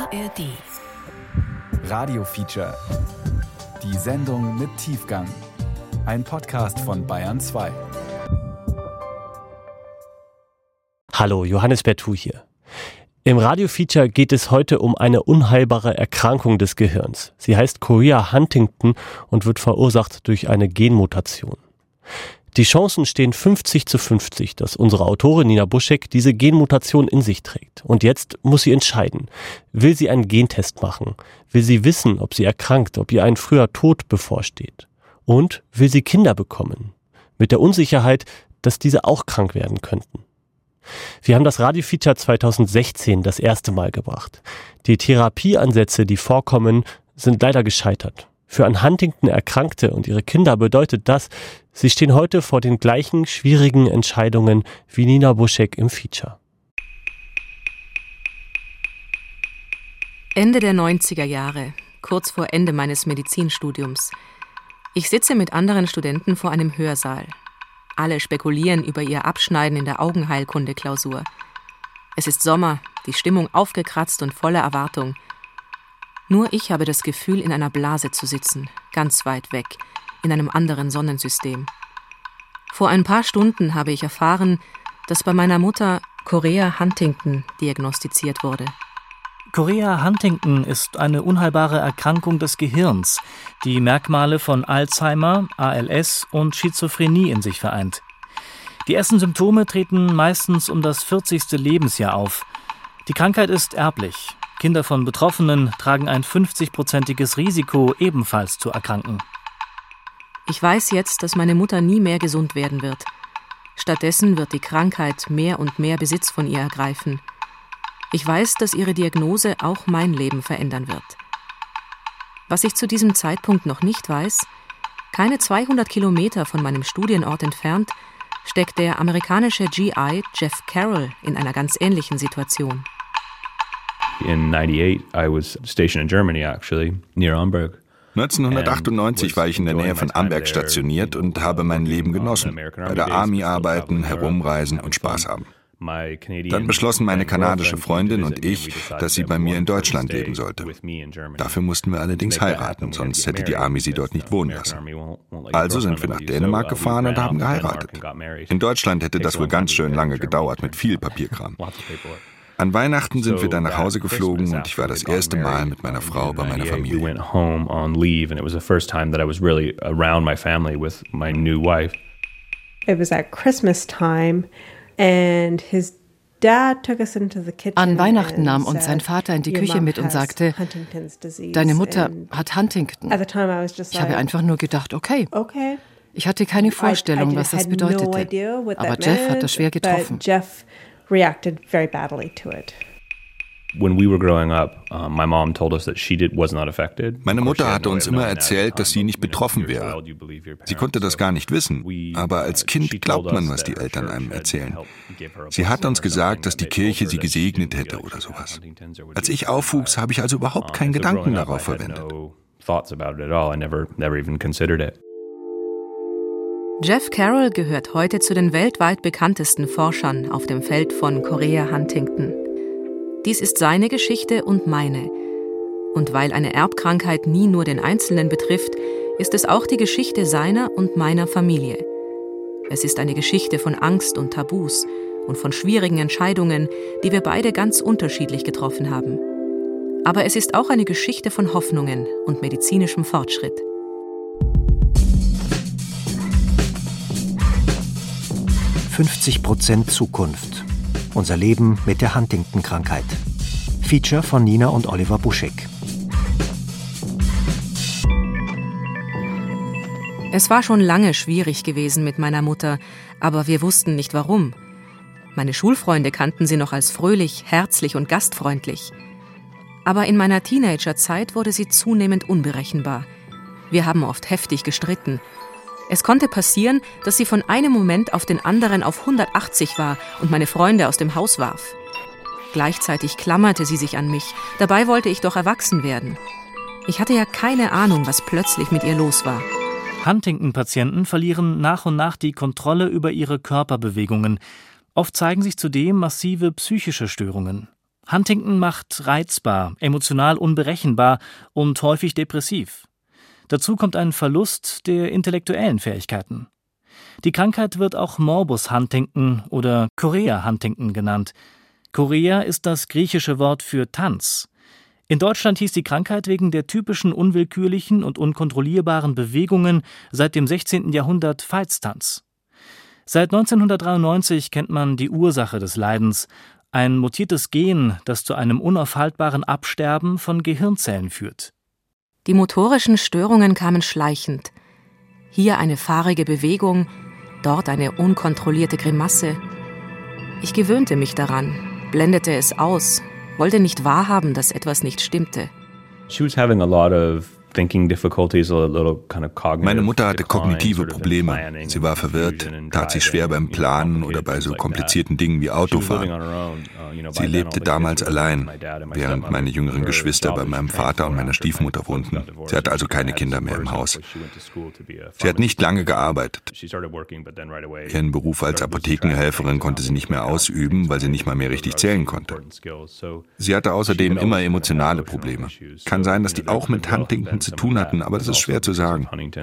ARD. Radio Feature. Die Sendung mit Tiefgang. Ein Podcast von Bayern 2. Hallo, Johannes Bertou hier. Im Radio Feature geht es heute um eine unheilbare Erkrankung des Gehirns. Sie heißt Chorea Huntington und wird verursacht durch eine Genmutation. Die Chancen stehen 50:50, dass unsere Autorin Nina Buschek diese Genmutation in sich trägt. Und jetzt muss sie entscheiden. Will sie einen Gentest machen? Will sie wissen, ob sie erkrankt, ob ihr ein früher Tod bevorsteht? Und will sie Kinder bekommen? Mit der Unsicherheit, dass diese auch krank werden könnten. Wir haben das Radio-Feature 2016 das erste Mal gebracht. Die Therapieansätze, die vorkommen, sind leider gescheitert. Für an Huntington Erkrankte und ihre Kinder bedeutet das, sie stehen heute vor den gleichen schwierigen Entscheidungen wie Nina Buschek im Feature. Ende der 90er Jahre, kurz vor Ende meines Medizinstudiums. Ich sitze mit anderen Studenten vor einem Hörsaal. Alle spekulieren über ihr Abschneiden in der Augenheilkunde-Klausur. Es ist Sommer, die Stimmung aufgekratzt und voller Erwartung. Nur ich habe das Gefühl, in einer Blase zu sitzen, ganz weit weg, in einem anderen Sonnensystem. Vor ein paar Stunden habe ich erfahren, dass bei meiner Mutter Chorea Huntington diagnostiziert wurde. Chorea Huntington ist eine unheilbare Erkrankung des Gehirns, die Merkmale von Alzheimer, ALS und Schizophrenie in sich vereint. Die ersten Symptome treten meistens um das 40. Lebensjahr auf. Die Krankheit ist erblich. Kinder von Betroffenen tragen ein 50-prozentiges Risiko, ebenfalls zu erkranken. Ich weiß jetzt, dass meine Mutter nie mehr gesund werden wird. Stattdessen wird die Krankheit mehr und mehr Besitz von ihr ergreifen. Ich weiß, dass ihre Diagnose auch mein Leben verändern wird. Was ich zu diesem Zeitpunkt noch nicht weiß: keine 200 Kilometer von meinem Studienort entfernt steckt der amerikanische GI Jeff Carroll in einer ganz ähnlichen Situation. In 98, I was stationed in Germany, actually, near Amberg. 1998 war ich in der Nähe von Amberg stationiert und habe mein Leben genossen. Bei der Army arbeiten, herumreisen und Spaß haben. Dann beschlossen meine kanadische Freundin und ich, dass sie bei mir in Deutschland leben sollte. Dafür mussten wir allerdings heiraten, sonst hätte die Army sie dort nicht wohnen lassen. Also sind wir nach Dänemark gefahren und haben geheiratet. In Deutschland hätte das wohl ganz schön lange gedauert mit viel Papierkram. An Weihnachten sind wir dann nach Hause geflogen und ich war das erste Mal mit meiner Frau bei meiner Familie. It was at Christmas time and his dad took us into the kitchen. An Weihnachten nahm uns sein Vater in die Küche mit und sagte: Deine Mutter hat Huntington. Ich habe einfach nur gedacht, okay. Ich hatte keine Vorstellung, was das bedeutete. Aber Jeff hat das schwer getroffen. Reacted very badly to it. When we were growing up, my mom told us that she was not affected. Meine Mutter hatte uns immer erzählt, dass sie nicht betroffen wäre. Sie konnte das gar nicht wissen, aber als Kind glaubt man, was die Eltern einem erzählen. Sie hat uns gesagt, dass die Kirche sie gesegnet hätte oder sowas. Als ich aufwuchs, habe ich also überhaupt keinen Gedanken darauf verwendet. Jeff Carroll gehört heute zu den weltweit bekanntesten Forschern auf dem Feld von Chorea Huntington. Dies ist seine Geschichte und meine. Und weil eine Erbkrankheit nie nur den Einzelnen betrifft, ist es auch die Geschichte seiner und meiner Familie. Es ist eine Geschichte von Angst und Tabus und von schwierigen Entscheidungen, die wir beide ganz unterschiedlich getroffen haben. Aber es ist auch eine Geschichte von Hoffnungen und medizinischem Fortschritt. »50% Zukunft. Unser Leben mit der Huntington-Krankheit«. Feature von Nina und Oliver Buschek. Es war schon lange schwierig gewesen mit meiner Mutter, aber wir wussten nicht warum. Meine Schulfreunde kannten sie noch als fröhlich, herzlich und gastfreundlich. Aber in meiner Teenagerzeit wurde sie zunehmend unberechenbar. Wir haben oft heftig gestritten. Es konnte passieren, dass sie von einem Moment auf den anderen auf 180 war und meine Freunde aus dem Haus warf. Gleichzeitig klammerte sie sich an mich. Dabei wollte ich doch erwachsen werden. Ich hatte ja keine Ahnung, was plötzlich mit ihr los war. Huntington-Patienten verlieren nach und nach die Kontrolle über ihre Körperbewegungen. Oft zeigen sich zudem massive psychische Störungen. Huntington macht reizbar, emotional unberechenbar und häufig depressiv. Dazu kommt ein Verlust der intellektuellen Fähigkeiten. Die Krankheit wird auch Morbus Huntington oder Chorea Huntington genannt. Chorea ist das griechische Wort für Tanz. In Deutschland hieß die Krankheit wegen der typischen unwillkürlichen und unkontrollierbaren Bewegungen seit dem 16. Jahrhundert Veitstanz. Seit 1993 kennt man die Ursache des Leidens, ein mutiertes Gen, das zu einem unaufhaltbaren Absterben von Gehirnzellen führt. Die motorischen Störungen kamen schleichend. Hier eine fahrige Bewegung, dort eine unkontrollierte Grimasse. Ich gewöhnte mich daran, blendete es aus, wollte nicht wahrhaben, dass etwas nicht stimmte. She was having a lot of thinking difficulties, a little kind of cognitive. Meine Mutter hatte kognitive Probleme. Sie war verwirrt, tat sich schwer beim Planen oder bei so komplizierten Dingen wie Autofahren. Sie lebte damals allein, während meine jüngeren Geschwister bei meinem Vater und meiner Stiefmutter wohnten. Sie hatte also keine Kinder mehr im Haus. Sie hat nicht lange gearbeitet. Ihren Beruf als Apothekenhelferin konnte sie nicht mehr ausüben, weil sie nicht mal mehr richtig zählen konnte. Sie hatte außerdem immer emotionale Probleme. Kann sein, dass die auch mit Huntington zu tun hatten, aber das ist schwer zu sagen.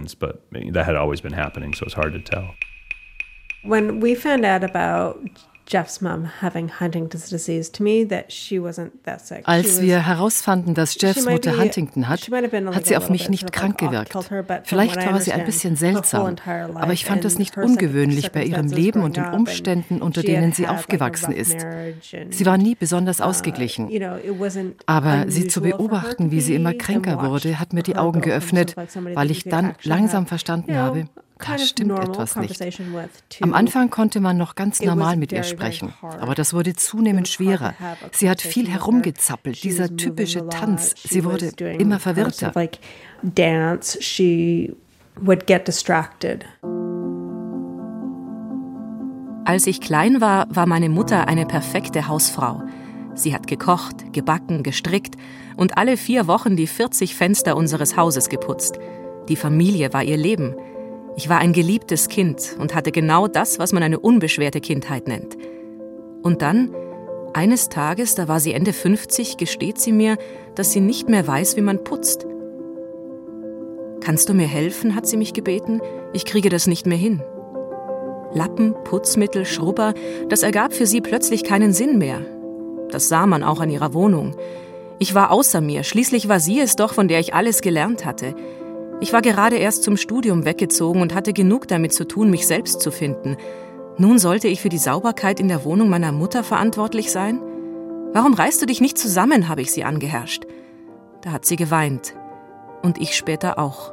When we found out about Jeff's mom having Huntington's disease, to me that she wasn't that sick. Als wir herausfanden, dass Jeffs Mutter Huntington hat, hat sie auf mich nicht krank gewirkt. Vielleicht war sie ein bisschen seltsam, aber ich fand das nicht ungewöhnlich bei ihrem Leben und den Umständen, unter denen sie aufgewachsen ist. Sie war nie besonders ausgeglichen. Aber sie zu beobachten, wie sie immer kränker wurde, hat mir die Augen geöffnet, weil ich dann langsam verstanden habe, da stimmt etwas nicht. Am Anfang konnte man noch ganz normal mit ihr sprechen, aber das wurde zunehmend schwerer. Sie hat viel herumgezappelt, dieser typische Tanz. Sie wurde immer verwirrter. Als ich klein war, war meine Mutter eine perfekte Hausfrau. Sie hat gekocht, gebacken, gestrickt und alle 4 Wochen die 40 Fenster unseres Hauses geputzt. Die Familie war ihr Leben. Ich war ein geliebtes Kind und hatte genau das, was man eine unbeschwerte Kindheit nennt. Und dann, eines Tages, da war sie Ende 50, gesteht sie mir, dass sie nicht mehr weiß, wie man putzt. »Kannst du mir helfen?« hat sie mich gebeten. »Ich kriege das nicht mehr hin.« Lappen, Putzmittel, Schrubber, das ergab für sie plötzlich keinen Sinn mehr. Das sah man auch an ihrer Wohnung. Ich war außer mir, schließlich war sie es doch, von der ich alles gelernt hatte. Ich war gerade erst zum Studium weggezogen und hatte genug damit zu tun, mich selbst zu finden. Nun sollte ich für die Sauberkeit in der Wohnung meiner Mutter verantwortlich sein? Warum reißt du dich nicht zusammen, habe ich sie angeherrscht. Da hat sie geweint. Und ich später auch.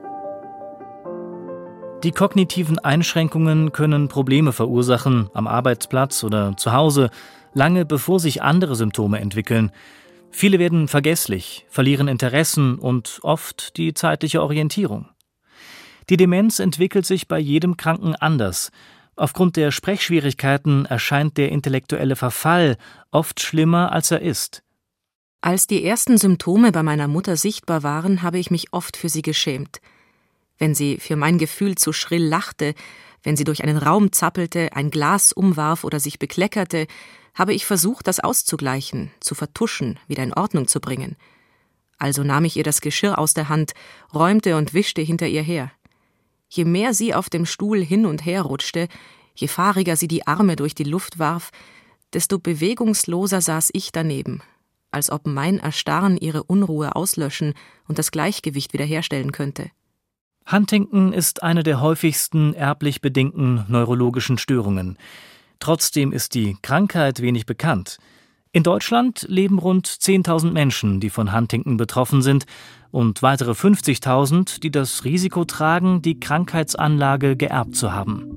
Die kognitiven Einschränkungen können Probleme verursachen, am Arbeitsplatz oder zu Hause, lange bevor sich andere Symptome entwickeln. Viele werden vergesslich, verlieren Interessen und oft die zeitliche Orientierung. Die Demenz entwickelt sich bei jedem Kranken anders. Aufgrund der Sprechschwierigkeiten erscheint der intellektuelle Verfall oft schlimmer, als er ist. Als die ersten Symptome bei meiner Mutter sichtbar waren, habe ich mich oft für sie geschämt. Wenn sie für mein Gefühl zu schrill lachte, wenn sie durch einen Raum zappelte, ein Glas umwarf oder sich bekleckerte, habe ich versucht, das auszugleichen, zu vertuschen, wieder in Ordnung zu bringen. Also nahm ich ihr das Geschirr aus der Hand, räumte und wischte hinter ihr her. Je mehr sie auf dem Stuhl hin und her rutschte, je fahriger sie die Arme durch die Luft warf, desto bewegungsloser saß ich daneben, als ob mein Erstarren ihre Unruhe auslöschen und das Gleichgewicht wiederherstellen könnte. Huntington ist eine der häufigsten erblich bedingten neurologischen Störungen. Trotzdem ist die Krankheit wenig bekannt. In Deutschland leben rund 10.000 Menschen, die von Huntington betroffen sind, und weitere 50.000, die das Risiko tragen, die Krankheitsanlage geerbt zu haben.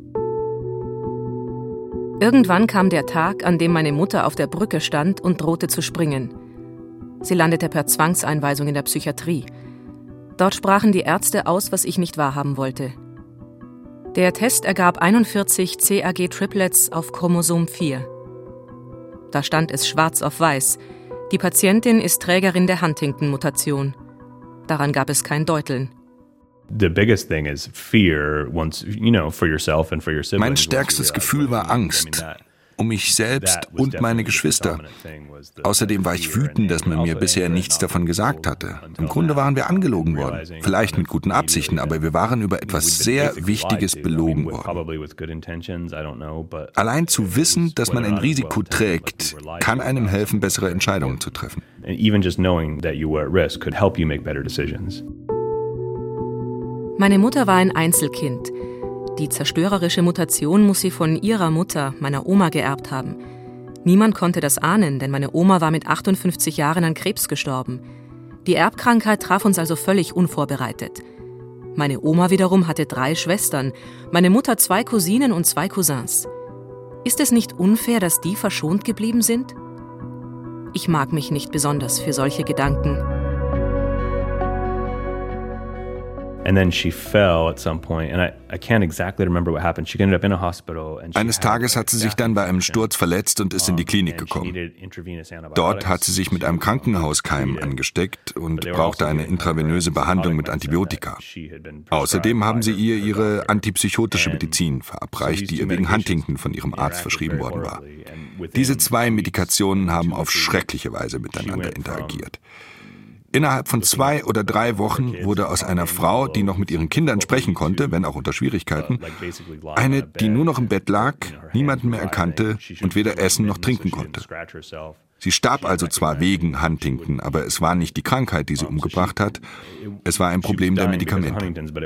Irgendwann kam der Tag, an dem meine Mutter auf der Brücke stand und drohte zu springen. Sie landete per Zwangseinweisung in der Psychiatrie. Dort sprachen die Ärzte aus, was ich nicht wahrhaben wollte. Der Test ergab 41 CAG-Triplets auf Chromosom 4. Da stand es schwarz auf weiß. Die Patientin ist Trägerin der Huntington-Mutation. Daran gab es kein Deuteln. Mein stärkstes Gefühl war Angst. um mich selbst und meine Geschwister. Außerdem war ich wütend, dass man mir bisher nichts davon gesagt hatte. Im Grunde waren wir angelogen worden. Vielleicht mit guten Absichten, aber wir waren über etwas sehr Wichtiges belogen worden. Allein zu wissen, dass man ein Risiko trägt, kann einem helfen, bessere Entscheidungen zu treffen. Meine Mutter war ein Einzelkind. Die zerstörerische Mutation muss sie von ihrer Mutter, meiner Oma, geerbt haben. Niemand konnte das ahnen, denn meine Oma war mit 58 Jahren an Krebs gestorben. Die Erbkrankheit traf uns also völlig unvorbereitet. Meine Oma wiederum hatte 3 Schwestern, meine Mutter 2 Cousinen und 2 Cousins. Ist es nicht unfair, dass die verschont geblieben sind? Ich mag mich nicht besonders für solche Gedanken. Eines Tages hat sie sich dann bei einem Sturz verletzt und ist in die Klinik gekommen. Dort hat sie sich mit einem Krankenhauskeim angesteckt und brauchte eine intravenöse Behandlung mit Antibiotika. Außerdem haben sie ihr ihre antipsychotische Medizin verabreicht, die ihr wegen Huntington von ihrem Arzt verschrieben worden war. Diese 2 Medikationen haben auf schreckliche Weise miteinander interagiert. Innerhalb von 2 oder 3 Wochen wurde aus einer Frau, die noch mit ihren Kindern sprechen konnte, wenn auch unter Schwierigkeiten, eine, die nur noch im Bett lag, niemanden mehr erkannte und weder essen noch trinken konnte. Sie starb also zwar wegen Huntington, aber es war nicht die Krankheit, die sie umgebracht hat, es war ein Problem der Medikamente.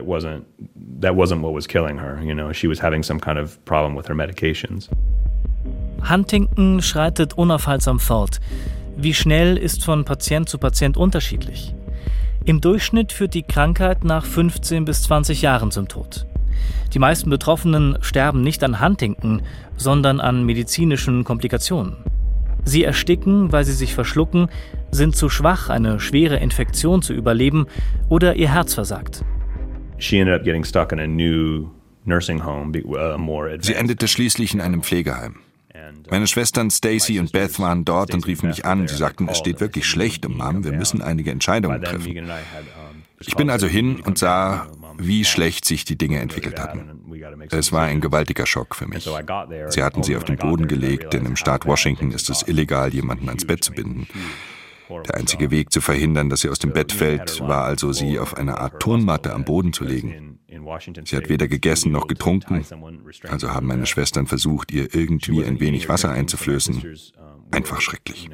Huntington schreitet unaufhaltsam fort. Wie schnell ist von Patient zu Patient unterschiedlich. Im Durchschnitt führt die Krankheit nach 15 bis 20 Jahren zum Tod. Die meisten Betroffenen sterben nicht an Huntington, sondern an medizinischen Komplikationen. Sie ersticken, weil sie sich verschlucken, sind zu schwach, eine schwere Infektion zu überleben oder ihr Herz versagt. Sie endete schließlich in einem Pflegeheim. Meine Schwestern Stacy und Beth waren dort und riefen mich an. Sie sagten, es steht wirklich schlecht um Mom, wir müssen einige Entscheidungen treffen. Ich bin also hin und sah, wie schlecht sich die Dinge entwickelt hatten. Es war ein gewaltiger Schock für mich. Sie hatten sie auf den Boden gelegt, denn im Staat Washington ist es illegal, jemanden ans Bett zu binden. Der einzige Weg zu verhindern, dass sie aus dem Bett fällt, war also, sie auf eine Art Turnmatte am Boden zu legen. Sie hat weder gegessen noch getrunken, also haben meine Schwestern versucht, ihr irgendwie ein wenig Wasser einzuflößen. Einfach schrecklich.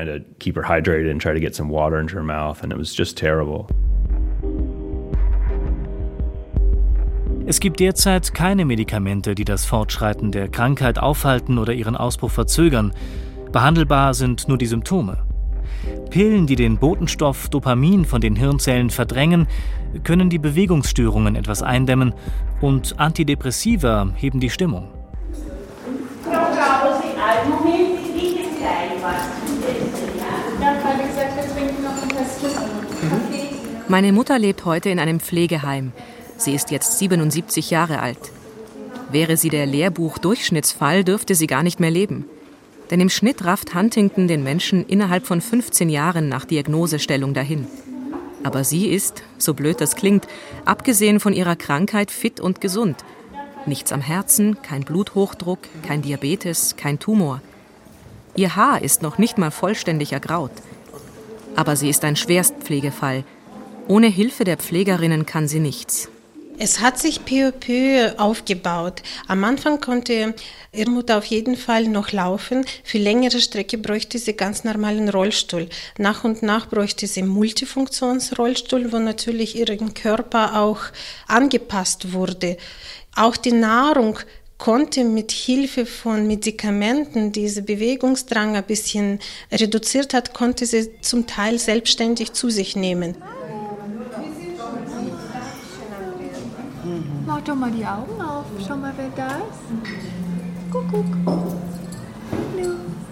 Es gibt derzeit keine Medikamente, die das Fortschreiten der Krankheit aufhalten oder ihren Ausbruch verzögern. Behandelbar sind nur die Symptome. Pillen, die den Botenstoff Dopamin von den Hirnzellen verdrängen, können die Bewegungsstörungen etwas eindämmen und Antidepressiva heben die Stimmung. Meine Mutter lebt heute in einem Pflegeheim. Sie ist jetzt 77 Jahre alt. Wäre sie der Lehrbuch-Durchschnittsfall, dürfte sie gar nicht mehr leben. Denn im Schnitt rafft Huntington den Menschen innerhalb von 15 Jahren nach Diagnosestellung dahin. Aber sie ist, so blöd das klingt, abgesehen von ihrer Krankheit fit und gesund. Nichts am Herzen, kein Bluthochdruck, kein Diabetes, kein Tumor. Ihr Haar ist noch nicht mal vollständig ergraut. Aber sie ist ein Schwerstpflegefall. Ohne Hilfe der Pflegerinnen kann sie nichts. Es hat sich peu à peu aufgebaut. Am Anfang konnte ihre Mutter auf jeden Fall noch laufen. Für längere Strecke bräuchte sie ganz normalen Rollstuhl. Nach und nach bräuchte sie Multifunktionsrollstuhl, wo natürlich ihren Körper auch angepasst wurde. Auch die Nahrung konnte mit Hilfe von Medikamenten, die diese Bewegungsdrang ein bisschen reduziert hat, konnte sie zum Teil selbstständig zu sich nehmen. Mach doch mal die Augen auf. Schau mal, wer da ist. Guck, guck. Hallo.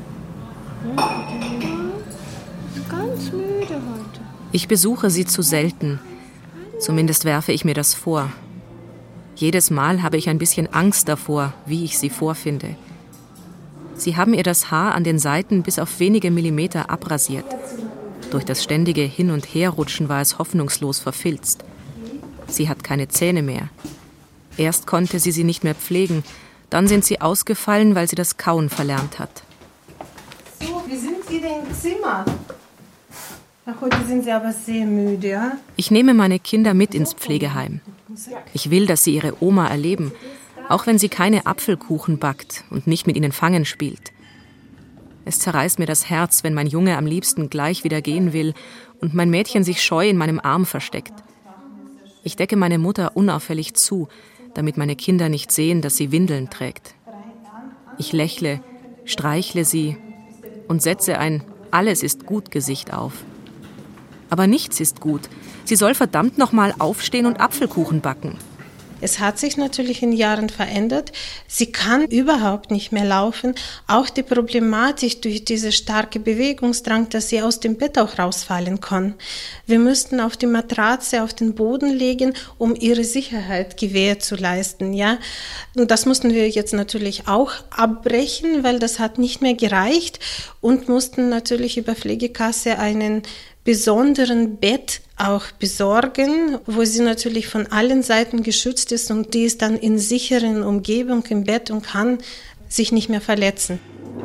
Ist ganz müde heute. Ich besuche sie zu selten. Zumindest werfe ich mir das vor. Jedes Mal habe ich ein bisschen Angst davor, wie ich sie vorfinde. Sie haben ihr das Haar an den Seiten bis auf wenige Millimeter abrasiert. Durch das ständige Hin- und Herrutschen war es hoffnungslos verfilzt. Sie hat keine Zähne mehr. Erst konnte sie nicht mehr pflegen, Dann sind sie ausgefallen, weil sie das Kauen verlernt hat. So, wie sind Sie denn im Zimmer? Ach, heute sind Sie aber sehr müde, ja? Ich nehme meine Kinder mit ins Pflegeheim. Ich will, dass sie ihre Oma erleben, auch wenn sie keine Apfelkuchen backt und nicht mit ihnen Fangen spielt. Es zerreißt mir das Herz, wenn mein Junge am liebsten gleich wieder gehen will und mein Mädchen sich scheu in meinem Arm versteckt. Ich decke meine Mutter unauffällig zu, damit meine Kinder nicht sehen, dass sie Windeln trägt. Ich lächle, streichle sie und setze ein Alles-ist-gut-Gesicht auf. Aber nichts ist gut. Sie soll verdammt noch mal aufstehen und Apfelkuchen backen. Es hat sich natürlich in Jahren verändert. Sie kann überhaupt nicht mehr laufen. Auch die Problematik durch diese starke Bewegungsdrang, dass sie aus dem Bett auch rausfallen kann. Wir müssten auf die Matratze auf den Boden legen, um ihre Sicherheit Gewähr zu leisten. Ja? Und das mussten wir jetzt natürlich auch abbrechen, weil das hat nicht mehr gereicht und mussten natürlich über Pflegekasse einen besonderen Bett auch besorgen, wo sie natürlich von allen Seiten geschützt ist und die ist dann in sicheren Umgebung im Bett und kann sich nicht mehr verletzen.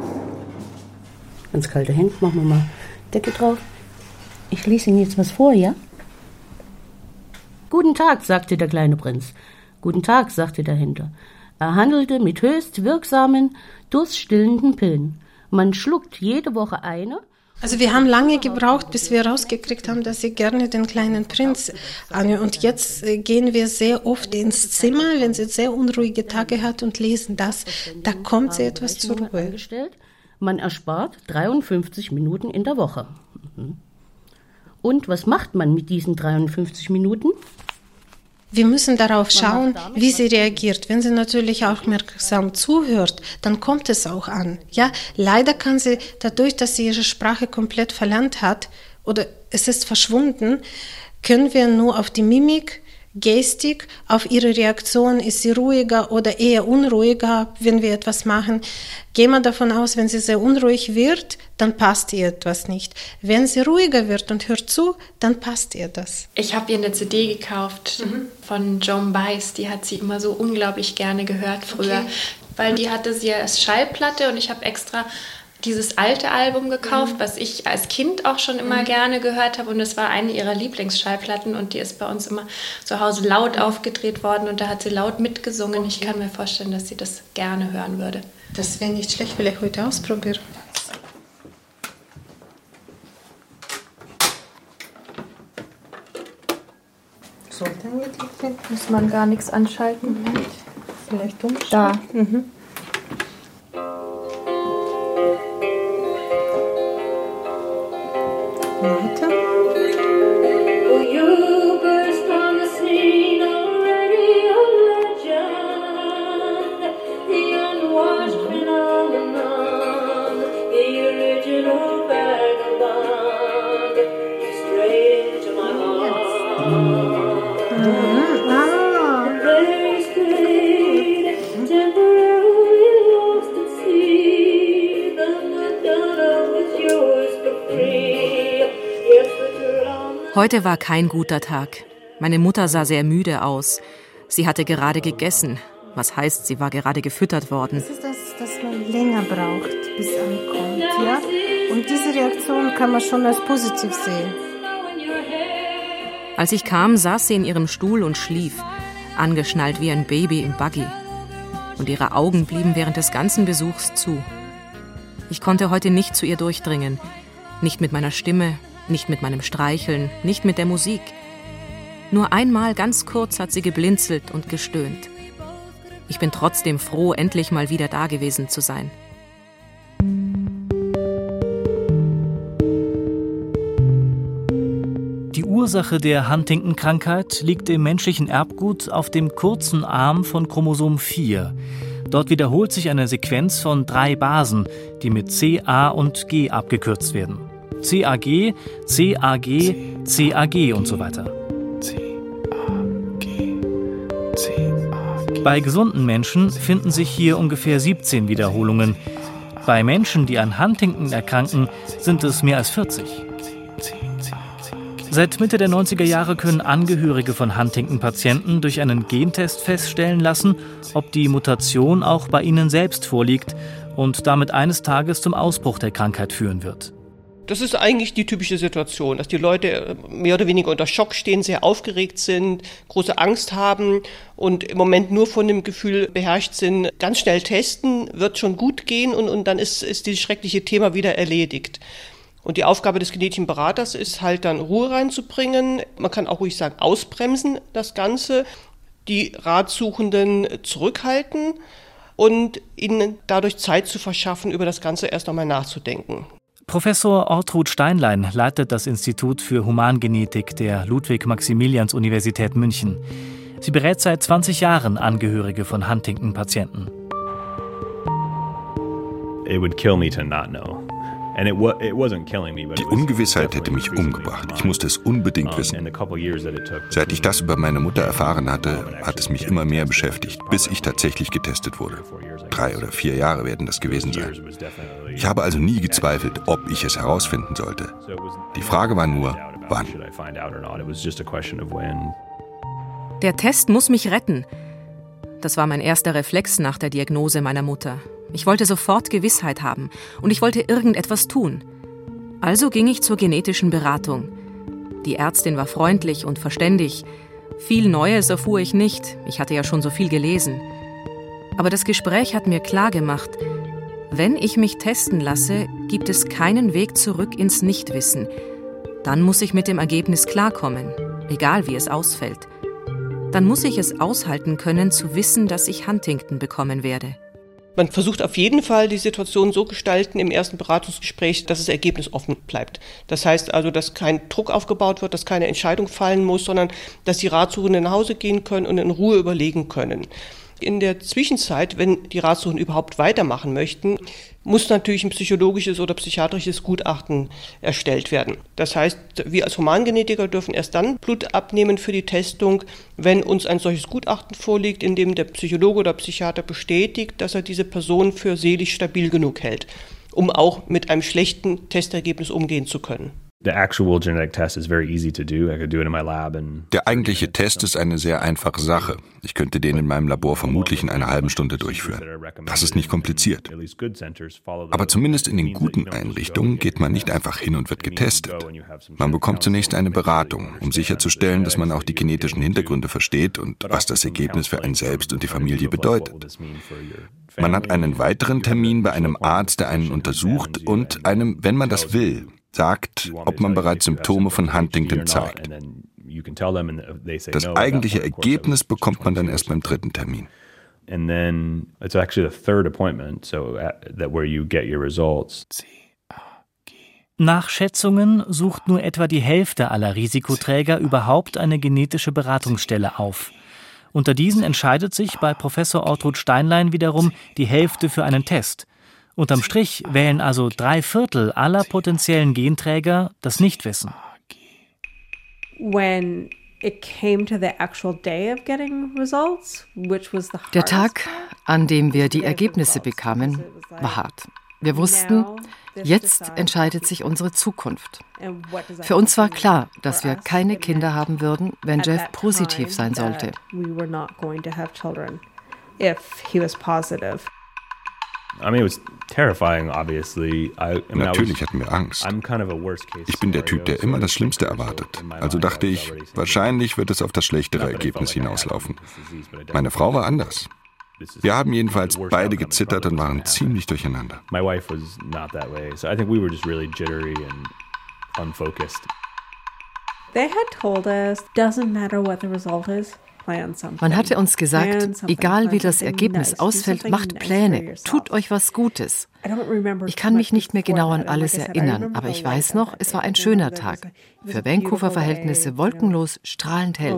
Ganz kalte Hände, machen wir mal Decke drauf. Ich lese Ihnen jetzt was vor, ja? Guten Tag, sagte der kleine Prinz. Guten Tag, sagte der Händler. Er handelte mit höchst wirksamen, durststillenden Pillen. Man schluckt jede Woche eine. Also wir haben lange gebraucht, bis wir rausgekriegt haben, dass sie gerne den kleinen Prinz anhört. Und jetzt gehen wir sehr oft ins Zimmer, wenn sie sehr unruhige Tage hat und lesen das. Da kommt sie etwas zur Ruhe. Man erspart 53 Minuten in der Woche. Und was macht man mit diesen 53 Minuten? Wir müssen darauf schauen, wie sie reagiert. Wenn sie natürlich aufmerksam zuhört, dann kommt es auch an. Ja, leider kann sie dadurch, dass sie ihre Sprache komplett verlernt hat oder es ist verschwunden, können wir nur auf die Mimik, Gestik, auf ihre Reaktion, ist sie ruhiger oder eher unruhiger, wenn wir etwas machen. Gehen wir davon aus, wenn sie sehr unruhig wird, dann passt ihr etwas nicht. Wenn sie ruhiger wird und hört zu, dann passt ihr das. Ich habe ihr eine CD gekauft von Joan Baez, die hat sie immer so unglaublich gerne gehört früher, weil die hatte sie als Schallplatte und ich habe extra dieses alte Album gekauft, was ich als Kind auch schon immer gerne gehört habe und es war eine ihrer Lieblingsschallplatten und die ist bei uns immer zu Hause laut aufgedreht worden und da hat sie laut mitgesungen. Ich kann mir vorstellen, dass sie das gerne hören würde. Das wäre nicht schlecht, will ich heute ausprobieren. Muss man gar nichts anschalten. Vielleicht umschalten. Da. Weiter. Heute war kein guter Tag. Meine Mutter sah sehr müde aus. Sie hatte gerade gegessen. Was heißt, sie war gerade gefüttert worden. Das ist das, dass man länger braucht, bis es ankommt. Ja? Und diese Reaktion kann man schon als positiv sehen. Als ich kam, saß sie in ihrem Stuhl und schlief, angeschnallt wie ein Baby im Buggy. Und ihre Augen blieben während des ganzen Besuchs zu. Ich konnte heute nicht zu ihr durchdringen. Nicht mit meiner Stimme, nicht mit meinem Streicheln, nicht mit der Musik. Nur einmal ganz kurz hat sie geblinzelt und gestöhnt. Ich bin trotzdem froh, endlich mal wieder da gewesen zu sein. Die Ursache der Huntington-Krankheit liegt im menschlichen Erbgut auf dem kurzen Arm von Chromosom 4. Dort wiederholt sich eine Sequenz von 3 Basen, die mit C, A und G abgekürzt werden. CAG, CAG, CAG und so weiter. Bei gesunden Menschen finden sich hier ungefähr 17 Wiederholungen. Bei Menschen, die an Huntington erkranken, sind es mehr als 40. Seit Mitte der 90er Jahre können Angehörige von Huntington-Patienten durch einen Gentest feststellen lassen, ob die Mutation auch bei ihnen selbst vorliegt und damit eines Tages zum Ausbruch der Krankheit führen wird. Das ist eigentlich die typische Situation, dass die Leute mehr oder weniger unter Schock stehen, sehr aufgeregt sind, große Angst haben und im Moment nur von dem Gefühl beherrscht sind, ganz schnell testen, wird schon gut gehen und dann ist dieses schreckliche Thema wieder erledigt. Und die Aufgabe des genetischen Beraters ist halt dann Ruhe reinzubringen. Man kann auch ruhig sagen, ausbremsen das Ganze, die Ratsuchenden zurückhalten und ihnen dadurch Zeit zu verschaffen, über das Ganze erst einmal nachzudenken. Professor Ortrud Steinlein leitet das Institut für Humangenetik der Ludwig-Maximilians-Universität München. Sie berät seit 20 Jahren Angehörige von Huntington-Patienten. It would kill me to not know. Die Ungewissheit hätte mich umgebracht. Ich musste es unbedingt wissen. Seit ich das über meine Mutter erfahren hatte, hat es mich immer mehr beschäftigt, bis ich tatsächlich getestet wurde. 3 oder 4 Jahre werden das gewesen sein. Ich habe also nie gezweifelt, ob ich es herausfinden sollte. Die Frage war nur, wann. Der Test muss mich retten. Das war mein erster Reflex nach der Diagnose meiner Mutter. Ich wollte sofort Gewissheit haben und ich wollte irgendetwas tun. Also ging ich zur genetischen Beratung. Die Ärztin war freundlich und verständig. Viel Neues erfuhr ich nicht, ich hatte ja schon so viel gelesen. Aber das Gespräch hat mir klargemacht, wenn ich mich testen lasse, gibt es keinen Weg zurück ins Nichtwissen. Dann muss ich mit dem Ergebnis klarkommen, egal wie es ausfällt. Dann muss ich es aushalten können, zu wissen, dass ich Huntington bekommen werde. Man versucht auf jeden Fall, die Situation so gestalten im ersten Beratungsgespräch, dass das Ergebnis offen bleibt. Das heißt also, dass kein Druck aufgebaut wird, dass keine Entscheidung fallen muss, sondern dass die Ratsuchenden nach Hause gehen können und in Ruhe überlegen können. In der Zwischenzeit, wenn die Ratsuchenden überhaupt weitermachen möchten, muss natürlich ein psychologisches oder psychiatrisches Gutachten erstellt werden. Das heißt, wir als Humangenetiker dürfen erst dann Blut abnehmen für die Testung, wenn uns ein solches Gutachten vorliegt, in dem der Psychologe oder Psychiater bestätigt, dass er diese Person für seelisch stabil genug hält, um auch mit einem schlechten Testergebnis umgehen zu können. Der eigentliche Test ist eine sehr einfache Sache. Ich könnte den in meinem Labor vermutlich in einer halben Stunde durchführen. Das ist nicht kompliziert. Aber zumindest in den guten Einrichtungen geht man nicht einfach hin und wird getestet. Man bekommt zunächst eine Beratung, um sicherzustellen, dass man auch die genetischen Hintergründe versteht und was das Ergebnis für einen selbst und die Familie bedeutet. Man hat einen weiteren Termin bei einem Arzt, der einen untersucht und einem, wenn man das will, sagt, ob man bereits Symptome von Huntington zeigt. Das eigentliche Ergebnis bekommt man dann erst beim 3. Termin. Nach Schätzungen sucht nur etwa die Hälfte aller Risikoträger überhaupt eine genetische Beratungsstelle auf. Unter diesen entscheidet sich bei Professor Ortrud Steinlein wiederum die Hälfte für einen Test. Unterm Strich wählen also 3/4 aller potenziellen Genträger das Nichtwissen. Der Tag, an dem wir die Ergebnisse bekamen, war hart. Wir wussten, jetzt entscheidet sich unsere Zukunft. Für uns war klar, dass wir keine Kinder haben würden, wenn Jeff positiv sein sollte. Natürlich hatten wir Angst. Ich bin der Typ, der immer das Schlimmste erwartet. Also dachte ich, wahrscheinlich wird es auf das schlechtere Ergebnis hinauslaufen. Meine Frau war anders. Wir haben jedenfalls beide gezittert und waren ziemlich durcheinander. They had told us, doesn't matter what the result is. Man hatte uns gesagt, egal wie das Ergebnis ausfällt, macht Pläne, tut euch was Gutes. Ich kann mich nicht mehr genau an alles erinnern, aber ich weiß noch, es war ein schöner Tag. Für Vancouver-Verhältnisse wolkenlos, strahlend hell.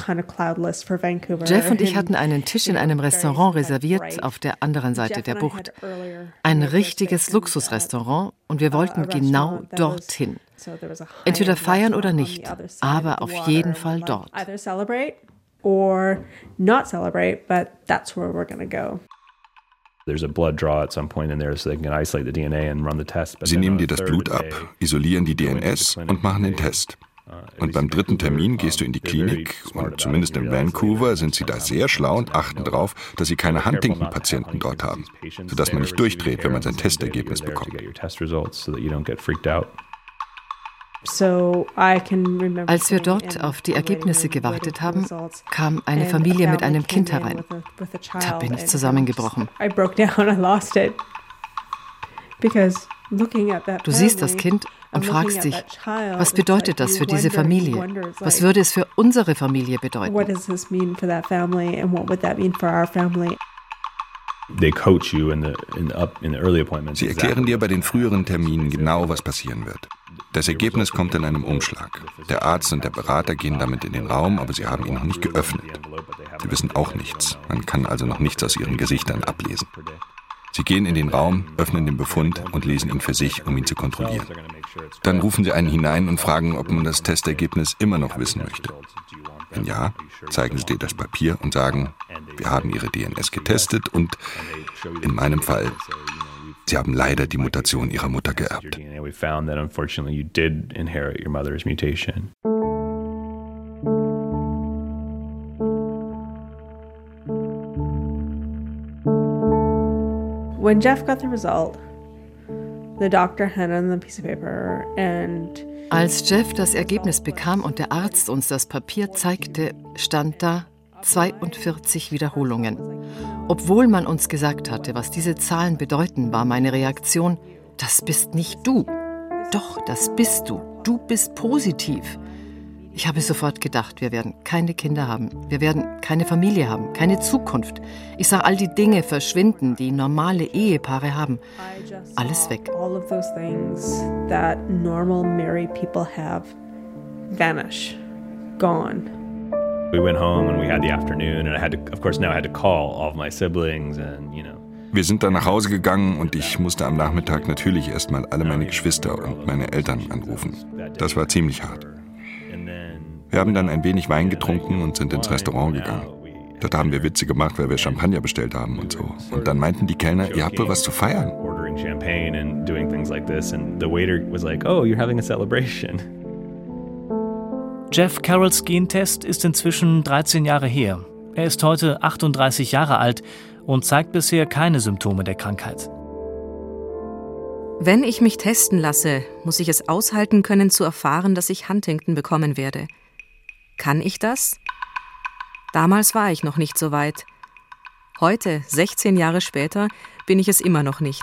Jeff und ich hatten einen Tisch in einem Restaurant reserviert, auf der anderen Seite der Bucht. Ein richtiges Luxusrestaurant und wir wollten genau dorthin. Entweder feiern oder nicht, aber auf jeden Fall dort. Or not celebrate, but that's where we're going to go. Sie nehmen dir das Blut ab, isolieren die DNS und machen den Test. Und beim 3. Termin gehst du in die Klinik und zumindest in Vancouver sind sie da sehr schlau und achten darauf, dass sie keine Huntington-Patienten dort haben, sodass man nicht durchdreht, wenn man sein Testergebnis bekommt. Als wir dort auf die Ergebnisse gewartet haben, kam eine Familie mit einem Kind herein. Da bin ich zusammengebrochen. Du siehst das Kind und fragst dich, was bedeutet das für diese Familie? Was würde es für unsere Familie bedeuten? Sie erklären dir bei den früheren Terminen genau, was passieren wird. Das Ergebnis kommt in einem Umschlag. Der Arzt und der Berater gehen damit in den Raum, aber sie haben ihn noch nicht geöffnet. Sie wissen auch nichts. Man kann also noch nichts aus ihren Gesichtern ablesen. Sie gehen in den Raum, öffnen den Befund und lesen ihn für sich, um ihn zu kontrollieren. Dann rufen sie einen hinein und fragen, ob man das Testergebnis immer noch wissen möchte. Wenn ja, zeigen sie dir das Papier und sagen, wir haben ihre DNS getestet und in meinem Fall, sie haben leider die Mutation ihrer Mutter geerbt. When Jeff got the result, the doctor handed him the piece of paper and als Jeff das Ergebnis bekam und der Arzt uns das Papier zeigte, stand da 42 Wiederholungen. Obwohl man uns gesagt hatte, was diese Zahlen bedeuten, war meine Reaktion, das bist nicht du. Doch, das bist du. Du bist positiv. Ich habe sofort gedacht, wir werden keine Kinder haben, wir werden keine Familie haben, keine Zukunft. Ich sah all die Dinge verschwinden, die normale Ehepaare haben. Alles weg. All of those things that normal married people have vanish, gone. We went home and we had the afternoon and I had to call all of my siblings and Wir sind dann nach Hause gegangen und ich musste am Nachmittag natürlich erstmal alle meine Geschwister und meine Eltern anrufen. Das war ziemlich hart. Wir haben dann ein wenig Wein getrunken und sind ins Restaurant gegangen. Dort haben wir Witze gemacht, weil wir Champagner bestellt haben und so. Und dann meinten die Kellner, ihr habt wohl was zu feiern. Jeff Carrolls Gentest ist inzwischen 13 Jahre her. Er ist heute 38 Jahre alt und zeigt bisher keine Symptome der Krankheit. Wenn ich mich testen lasse, muss ich es aushalten können, zu erfahren, dass ich Huntington bekommen werde. Kann ich das? Damals war ich noch nicht so weit. Heute, 16 Jahre später, bin ich es immer noch nicht.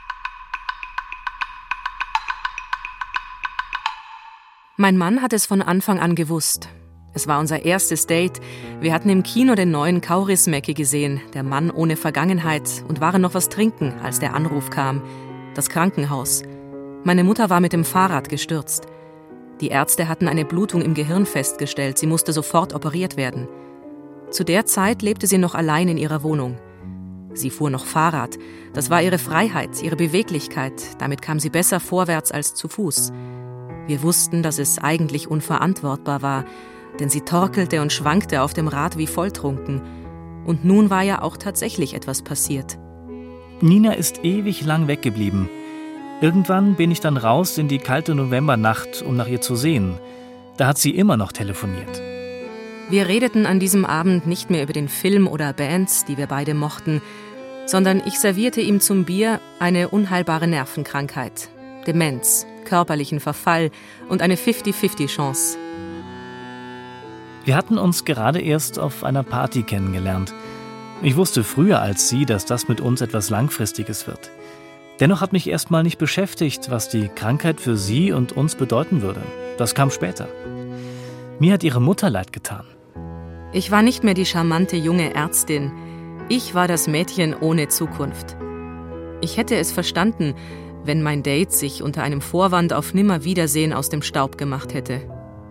Mein Mann hat es von Anfang an gewusst. Es war unser erstes Date. Wir hatten im Kino den neuen Kaurismäki gesehen, der Mann ohne Vergangenheit, und waren noch was trinken, als der Anruf kam. Das Krankenhaus. Meine Mutter war mit dem Fahrrad gestürzt. Die Ärzte hatten eine Blutung im Gehirn festgestellt. Sie musste sofort operiert werden. Zu der Zeit lebte sie noch allein in ihrer Wohnung. Sie fuhr noch Fahrrad. Das war ihre Freiheit, ihre Beweglichkeit. Damit kam sie besser vorwärts als zu Fuß. Wir wussten, dass es eigentlich unverantwortbar war, denn sie torkelte und schwankte auf dem Rad wie volltrunken. Und nun war ja auch tatsächlich etwas passiert. Nina ist ewig lang weggeblieben. Irgendwann bin ich dann raus in die kalte Novembernacht, um nach ihr zu sehen. Da hat sie immer noch telefoniert. Wir redeten an diesem Abend nicht mehr über den Film oder Bands, die wir beide mochten, sondern ich servierte ihm zum Bier eine unheilbare Nervenkrankheit, Demenz, körperlichen Verfall und eine 50-50-Chance. Wir hatten uns gerade erst auf einer Party kennengelernt. Ich wusste früher als sie, dass das mit uns etwas Langfristiges wird. Dennoch hat mich erstmal nicht beschäftigt, was die Krankheit für sie und uns bedeuten würde. Das kam später. Mir hat ihre Mutter leid getan. Ich war nicht mehr die charmante junge Ärztin. Ich war das Mädchen ohne Zukunft. Ich hätte es verstanden, wenn mein Date sich unter einem Vorwand auf Nimmerwiedersehen aus dem Staub gemacht hätte.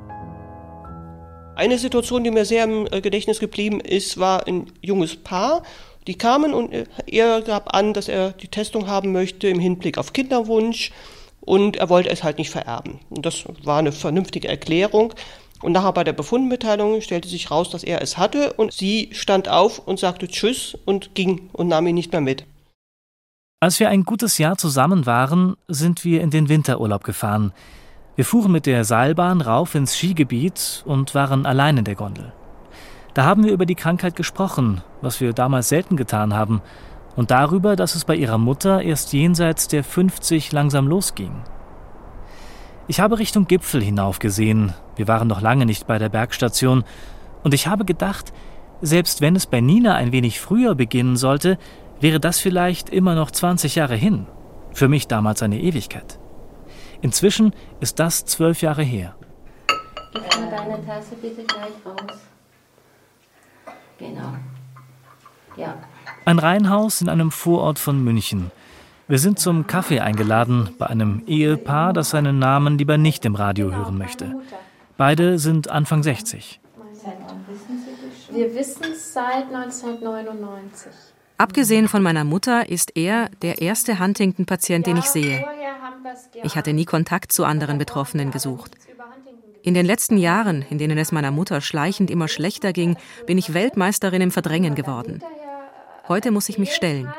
Eine Situation, die mir sehr im Gedächtnis geblieben ist, war ein junges Paar. Die kamen und er gab an, dass er die Testung haben möchte im Hinblick auf Kinderwunsch und er wollte es halt nicht vererben. Und das war eine vernünftige Erklärung. Und nachher bei der Befundmitteilung stellte sich raus, dass er es hatte und sie stand auf und sagte Tschüss und ging und nahm ihn nicht mehr mit. Als wir ein gutes Jahr zusammen waren, sind wir in den Winterurlaub gefahren. Wir fuhren mit der Seilbahn rauf ins Skigebiet und waren allein in der Gondel. Da haben wir über die Krankheit gesprochen, was wir damals selten getan haben, und darüber, dass es bei ihrer Mutter erst jenseits der 50 langsam losging. Ich habe Richtung Gipfel hinauf gesehen, wir waren noch lange nicht bei der Bergstation, und ich habe gedacht, selbst wenn es bei Nina ein wenig früher beginnen sollte, wäre das vielleicht immer noch 20 Jahre hin. Für mich damals eine Ewigkeit. Inzwischen ist das 12 Jahre her. Gib mir deine Tasse bitte gleich raus. Genau. Ja. Ein Reihenhaus in einem Vorort von München. Wir sind zum Kaffee eingeladen bei einem Ehepaar, das seinen Namen lieber nicht im Radio hören möchte. Beide sind Anfang 60. Wir wissen es seit 1999. Abgesehen von meiner Mutter ist er der erste Huntington-Patient, den ich sehe. Ich hatte nie Kontakt zu anderen Betroffenen gesucht. In den letzten Jahren, in denen es meiner Mutter schleichend immer schlechter ging, bin ich Weltmeisterin im Verdrängen geworden. Heute muss ich mich stellen.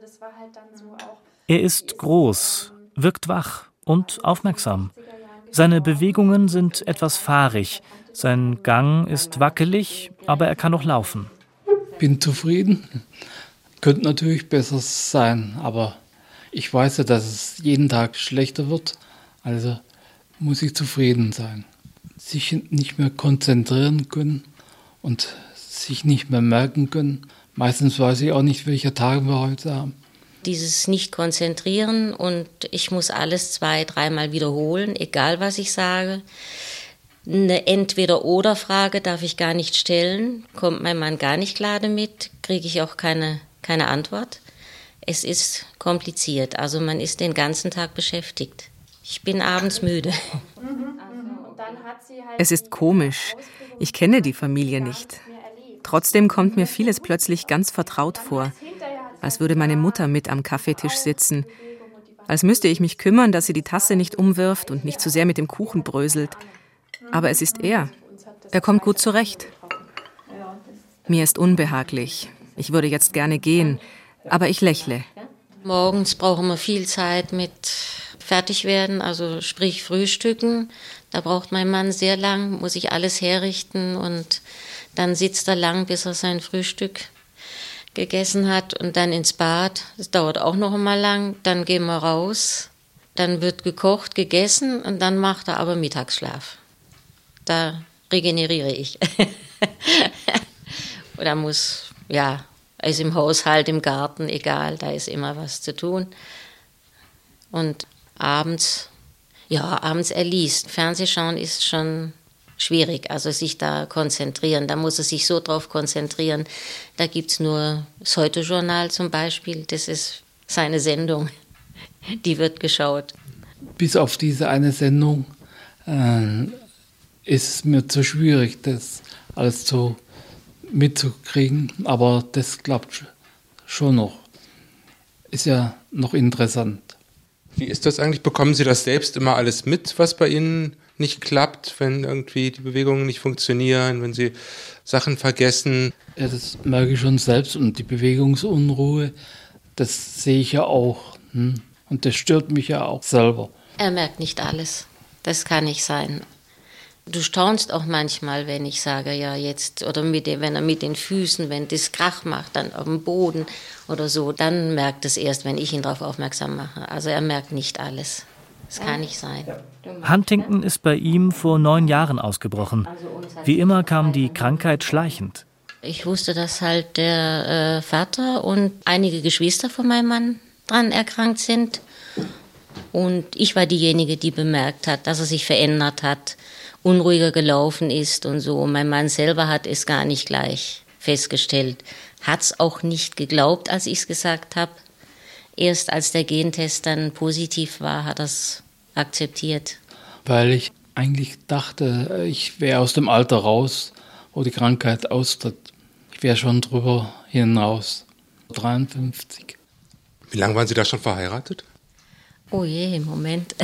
Er ist groß, wirkt wach und aufmerksam. Seine Bewegungen sind etwas fahrig. Sein Gang ist wackelig, aber er kann noch laufen. Bin zufrieden. Könnte natürlich besser sein, aber ich weiß ja, dass es jeden Tag schlechter wird. Also muss ich zufrieden sein. Sich nicht mehr konzentrieren können und sich nicht mehr merken können. Meistens weiß ich auch nicht, welcher Tag wir heute haben. Dieses Nicht-Konzentrieren und ich muss alles 2-3 Mal wiederholen, egal was ich sage. Eine Entweder-oder-Frage darf ich gar nicht stellen. Kommt mein Mann gar nicht klar damit, kriege ich auch keine Antwort. Es ist kompliziert, also man ist den ganzen Tag beschäftigt. Ich bin abends müde. Es ist komisch. Ich kenne die Familie nicht. Trotzdem kommt mir vieles plötzlich ganz vertraut vor. Als würde meine Mutter mit am Kaffeetisch sitzen. Als müsste ich mich kümmern, dass sie die Tasse nicht umwirft und nicht zu sehr mit dem Kuchen bröselt. Aber es ist er. Er kommt gut zurecht. Mir ist unbehaglich. Ich würde jetzt gerne gehen, aber ich lächle. Morgens brauchen wir viel Zeit mit Fertigwerden, also sprich Frühstücken. Da braucht mein Mann sehr lang, muss ich alles herrichten und dann sitzt er lang, bis er sein Frühstück gegessen hat und dann ins Bad. Das dauert auch noch einmal lang. Dann gehen wir raus, dann wird gekocht, gegessen und dann macht er aber Mittagsschlaf. Da regeneriere ich. Oder muss, ja, ist im Haushalt, im Garten, egal, da ist immer was zu tun. Und abends er liest. Fernsehschauen ist schon schwierig, also sich da konzentrieren. Da muss er sich so drauf konzentrieren. Da gibt es nur das Heute-Journal zum Beispiel, das ist seine Sendung, die wird geschaut. Bis auf diese eine Sendung ist es mir zu schwierig, das alles so mitzukriegen, aber das klappt schon noch. Ist ja noch interessant. Wie ist das eigentlich? Bekommen Sie das selbst immer alles mit, was bei Ihnen nicht klappt, wenn irgendwie die Bewegungen nicht funktionieren, wenn Sie Sachen vergessen? Ja, das merke ich schon selbst und die Bewegungsunruhe, das sehe ich ja auch. Und das stört mich ja auch selber. Er merkt nicht alles. Das kann nicht sein. Du staunst auch manchmal, wenn ich sage, ja jetzt, oder wenn er mit den Füßen, wenn das Krach macht, dann auf dem Boden oder so, dann merkt es erst, wenn ich ihn darauf aufmerksam mache. Also er merkt nicht alles. Das kann nicht sein. Huntington ist bei ihm vor 9 Jahren ausgebrochen. Wie immer kam die Krankheit schleichend. Ich wusste, dass halt der Vater und einige Geschwister von meinem Mann dran erkrankt sind. Und ich war diejenige, die bemerkt hat, dass er sich verändert hat, unruhiger gelaufen ist und so. Mein Mann selber hat es gar nicht gleich festgestellt. Hat es auch nicht geglaubt, als ich es gesagt habe. Erst als der Gentest dann positiv war, hat er es akzeptiert. Weil ich eigentlich dachte, ich wäre aus dem Alter raus, wo die Krankheit austritt. Ich wäre schon drüber hinaus. 53. Wie lange waren Sie da schon verheiratet? Oh je, Moment.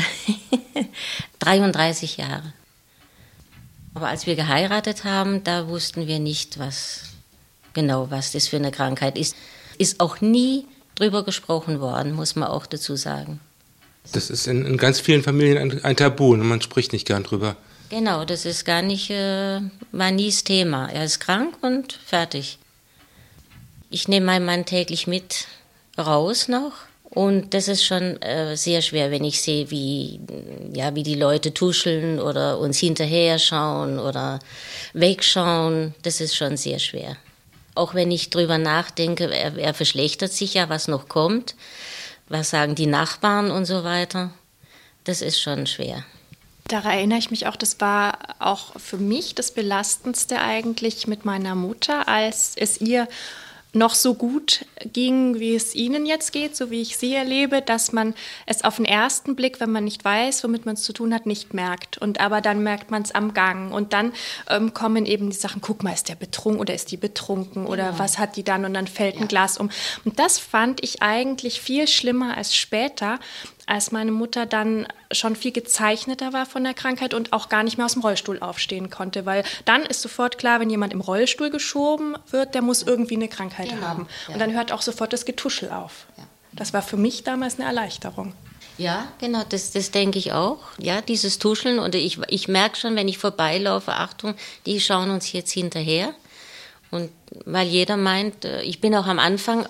33 Jahre. Aber als wir geheiratet haben, da wussten wir nicht, was das für eine Krankheit ist. Ist auch nie drüber gesprochen worden, muss man auch dazu sagen. Das ist in ganz vielen Familien ein Tabu und man spricht nicht gern drüber. Genau, das ist war nie das Thema. Er ist krank und fertig. Ich nehme meinen Mann täglich mit raus noch. Und das ist schon sehr schwer, wenn ich sehe, wie die Leute tuscheln oder uns hinterher schauen oder wegschauen. Das ist schon sehr schwer. Auch wenn ich drüber nachdenke, er verschlechtert sich ja, was noch kommt. Was sagen die Nachbarn und so weiter. Das ist schon schwer. Daran erinnere ich mich auch, das war auch für mich das Belastendste eigentlich mit meiner Mutter, als es ihr noch so gut ging, wie es Ihnen jetzt geht, so wie ich Sie erlebe, dass man es auf den ersten Blick, wenn man nicht weiß, womit man es zu tun hat, nicht merkt. Aber dann merkt man es am Gang. Und dann kommen eben die Sachen, guck mal, ist der betrunken oder ist die betrunken oder was hat die dann? Und dann fällt ein Glas um. Und das fand ich eigentlich viel schlimmer als später, als meine Mutter dann schon viel gezeichneter war von der Krankheit und auch gar nicht mehr aus dem Rollstuhl aufstehen konnte. Weil dann ist sofort klar, wenn jemand im Rollstuhl geschoben wird, der muss irgendwie eine Krankheit haben. Und dann hört auch sofort das Getuschel auf. Ja. Das war für mich damals eine Erleichterung. Ja, genau, das denke ich auch. Ja, dieses Tuscheln. Und ich merke schon, wenn ich vorbeilaufe, Achtung, die schauen uns jetzt hinterher. Und weil jeder meint, ich bin auch am Anfang,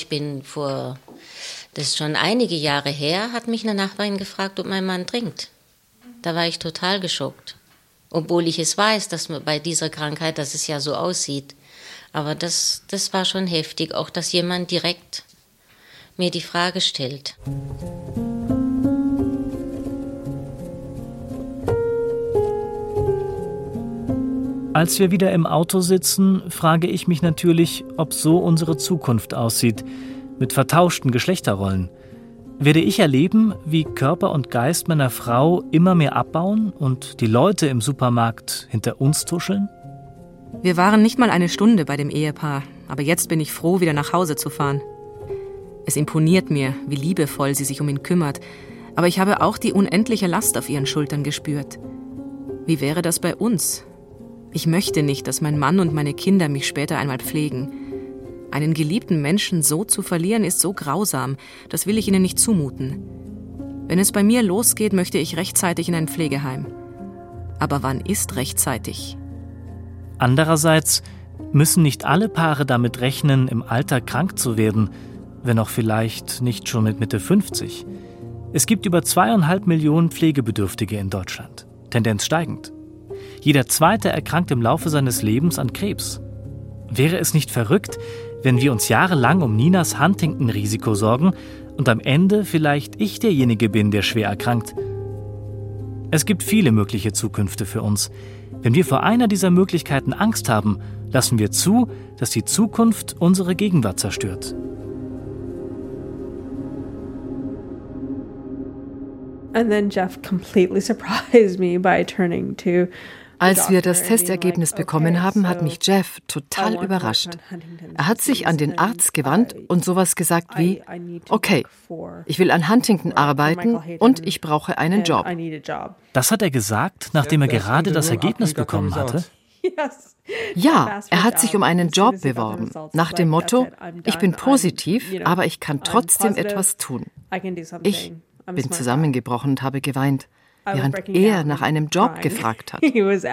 das ist schon einige Jahre her, hat mich eine Nachbarin gefragt, ob mein Mann trinkt. Da war ich total geschockt. Obwohl ich es weiß, dass man bei dieser Krankheit, dass es ja so aussieht. Aber das war schon heftig, auch dass jemand direkt mir die Frage stellt. Als wir wieder im Auto sitzen, frage ich mich natürlich, ob so unsere Zukunft aussieht, mit vertauschten Geschlechterrollen. Werde ich erleben, wie Körper und Geist meiner Frau immer mehr abbauen und die Leute im Supermarkt hinter uns tuscheln? Wir waren nicht mal eine Stunde bei dem Ehepaar, aber jetzt bin ich froh, wieder nach Hause zu fahren. Es imponiert mir, wie liebevoll sie sich um ihn kümmert, aber ich habe auch die unendliche Last auf ihren Schultern gespürt. Wie wäre das bei uns? Ich möchte nicht, dass mein Mann und meine Kinder mich später einmal pflegen. Einen geliebten Menschen so zu verlieren, ist so grausam, das will ich ihnen nicht zumuten. Wenn es bei mir losgeht, möchte ich rechtzeitig in ein Pflegeheim. Aber wann ist rechtzeitig? Andererseits müssen nicht alle Paare damit rechnen, im Alter krank zu werden, wenn auch vielleicht nicht schon mit Mitte 50. Es gibt über 2,5 Millionen Pflegebedürftige in Deutschland, Tendenz steigend. Jeder Zweite erkrankt im Laufe seines Lebens an Krebs. Wäre es nicht verrückt, wenn wir uns jahrelang um Ninas Huntington-Risiko sorgen und am Ende vielleicht ich derjenige bin, der schwer erkrankt? Es gibt viele mögliche Zukünfte für uns. Wenn wir vor einer dieser Möglichkeiten Angst haben, lassen wir zu, dass die Zukunft unsere Gegenwart zerstört. And then Jeff completely surprised me by turning to Als wir das Testergebnis bekommen haben, hat mich Jeff total überrascht. Er hat sich an den Arzt gewandt und sowas gesagt wie, okay, ich will an Huntington arbeiten und ich brauche einen Job. Das hat er gesagt, nachdem er gerade das Ergebnis bekommen hatte? Ja, er hat sich um einen Job beworben, nach dem Motto, ich bin positiv, aber ich kann trotzdem etwas tun. Ich bin zusammengebrochen und habe geweint, während er nach einem Job gefragt hat.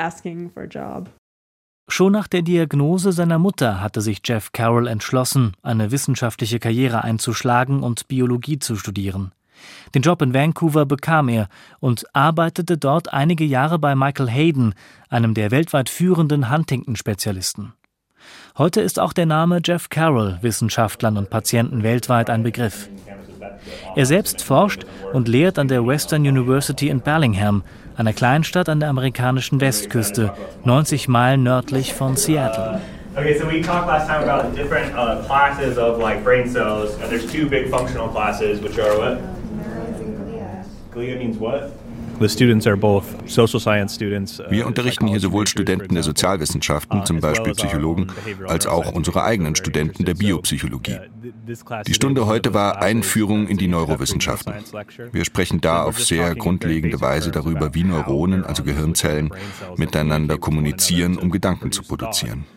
Schon nach der Diagnose seiner Mutter hatte sich Jeff Carroll entschlossen, eine wissenschaftliche Karriere einzuschlagen und Biologie zu studieren. Den Job in Vancouver bekam er und arbeitete dort einige Jahre bei Michael Hayden, einem der weltweit führenden Huntington-Spezialisten. Heute ist auch der Name Jeff Carroll Wissenschaftlern und Patienten weltweit ein Begriff. Er selbst forscht und lehrt an der Western University in Bellingham, einer Kleinstadt an der amerikanischen Westküste, 90 Meilen nördlich von Seattle. Okay, so we talked last time about different classes of like brain cells. There's two big functional classes, which are what? Glia means what? The students are both social science students. Wir unterrichten hier sowohl Studenten der Sozialwissenschaften, zum Beispiel Psychologen, als auch unsere eigenen Studenten der Biopsychologie. Die Stunde heute war Einführung in die Neurowissenschaften. Wir sprechen da auf sehr grundlegende Weise darüber, wie Neuronen, also Gehirnzellen, miteinander kommunizieren, um Gedanken zu produzieren.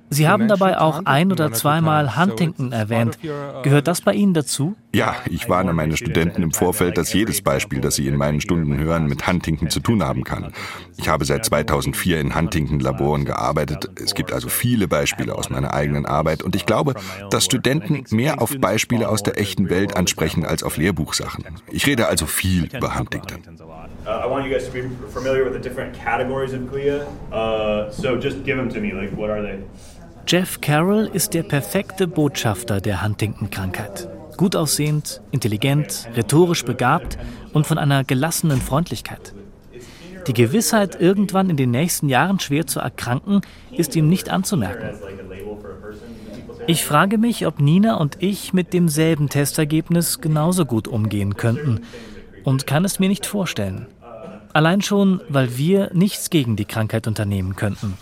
Sie haben dabei auch ein- oder zweimal Huntington erwähnt. Gehört das bei Ihnen dazu? Ja, ich warne meine Studenten im Vorfeld, dass jedes Beispiel, das sie in meinen Stunden hören, mit Huntington zu tun haben kann. Ich habe seit 2004 in Huntington-Laboren gearbeitet. Es gibt also viele Beispiele aus meiner eigenen Arbeit. Und ich glaube, dass Studenten mehr auf Beispiele aus der echten Welt ansprechen als auf Lehrbuchsachen. Ich rede also viel über Huntington. I want you guys to be familiar with the different categories of glia. So just give them to me. Like, what are they? Jeff Carroll ist der perfekte Botschafter der Huntington-Krankheit. Gut aussehend, intelligent, rhetorisch begabt und von einer gelassenen Freundlichkeit. Die Gewissheit, irgendwann in den nächsten Jahren schwer zu erkranken, ist ihm nicht anzumerken. Ich frage mich, ob Nina und ich mit demselben Testergebnis genauso gut umgehen könnten und kann es mir nicht vorstellen. Allein schon, weil wir nichts gegen die Krankheit unternehmen könnten.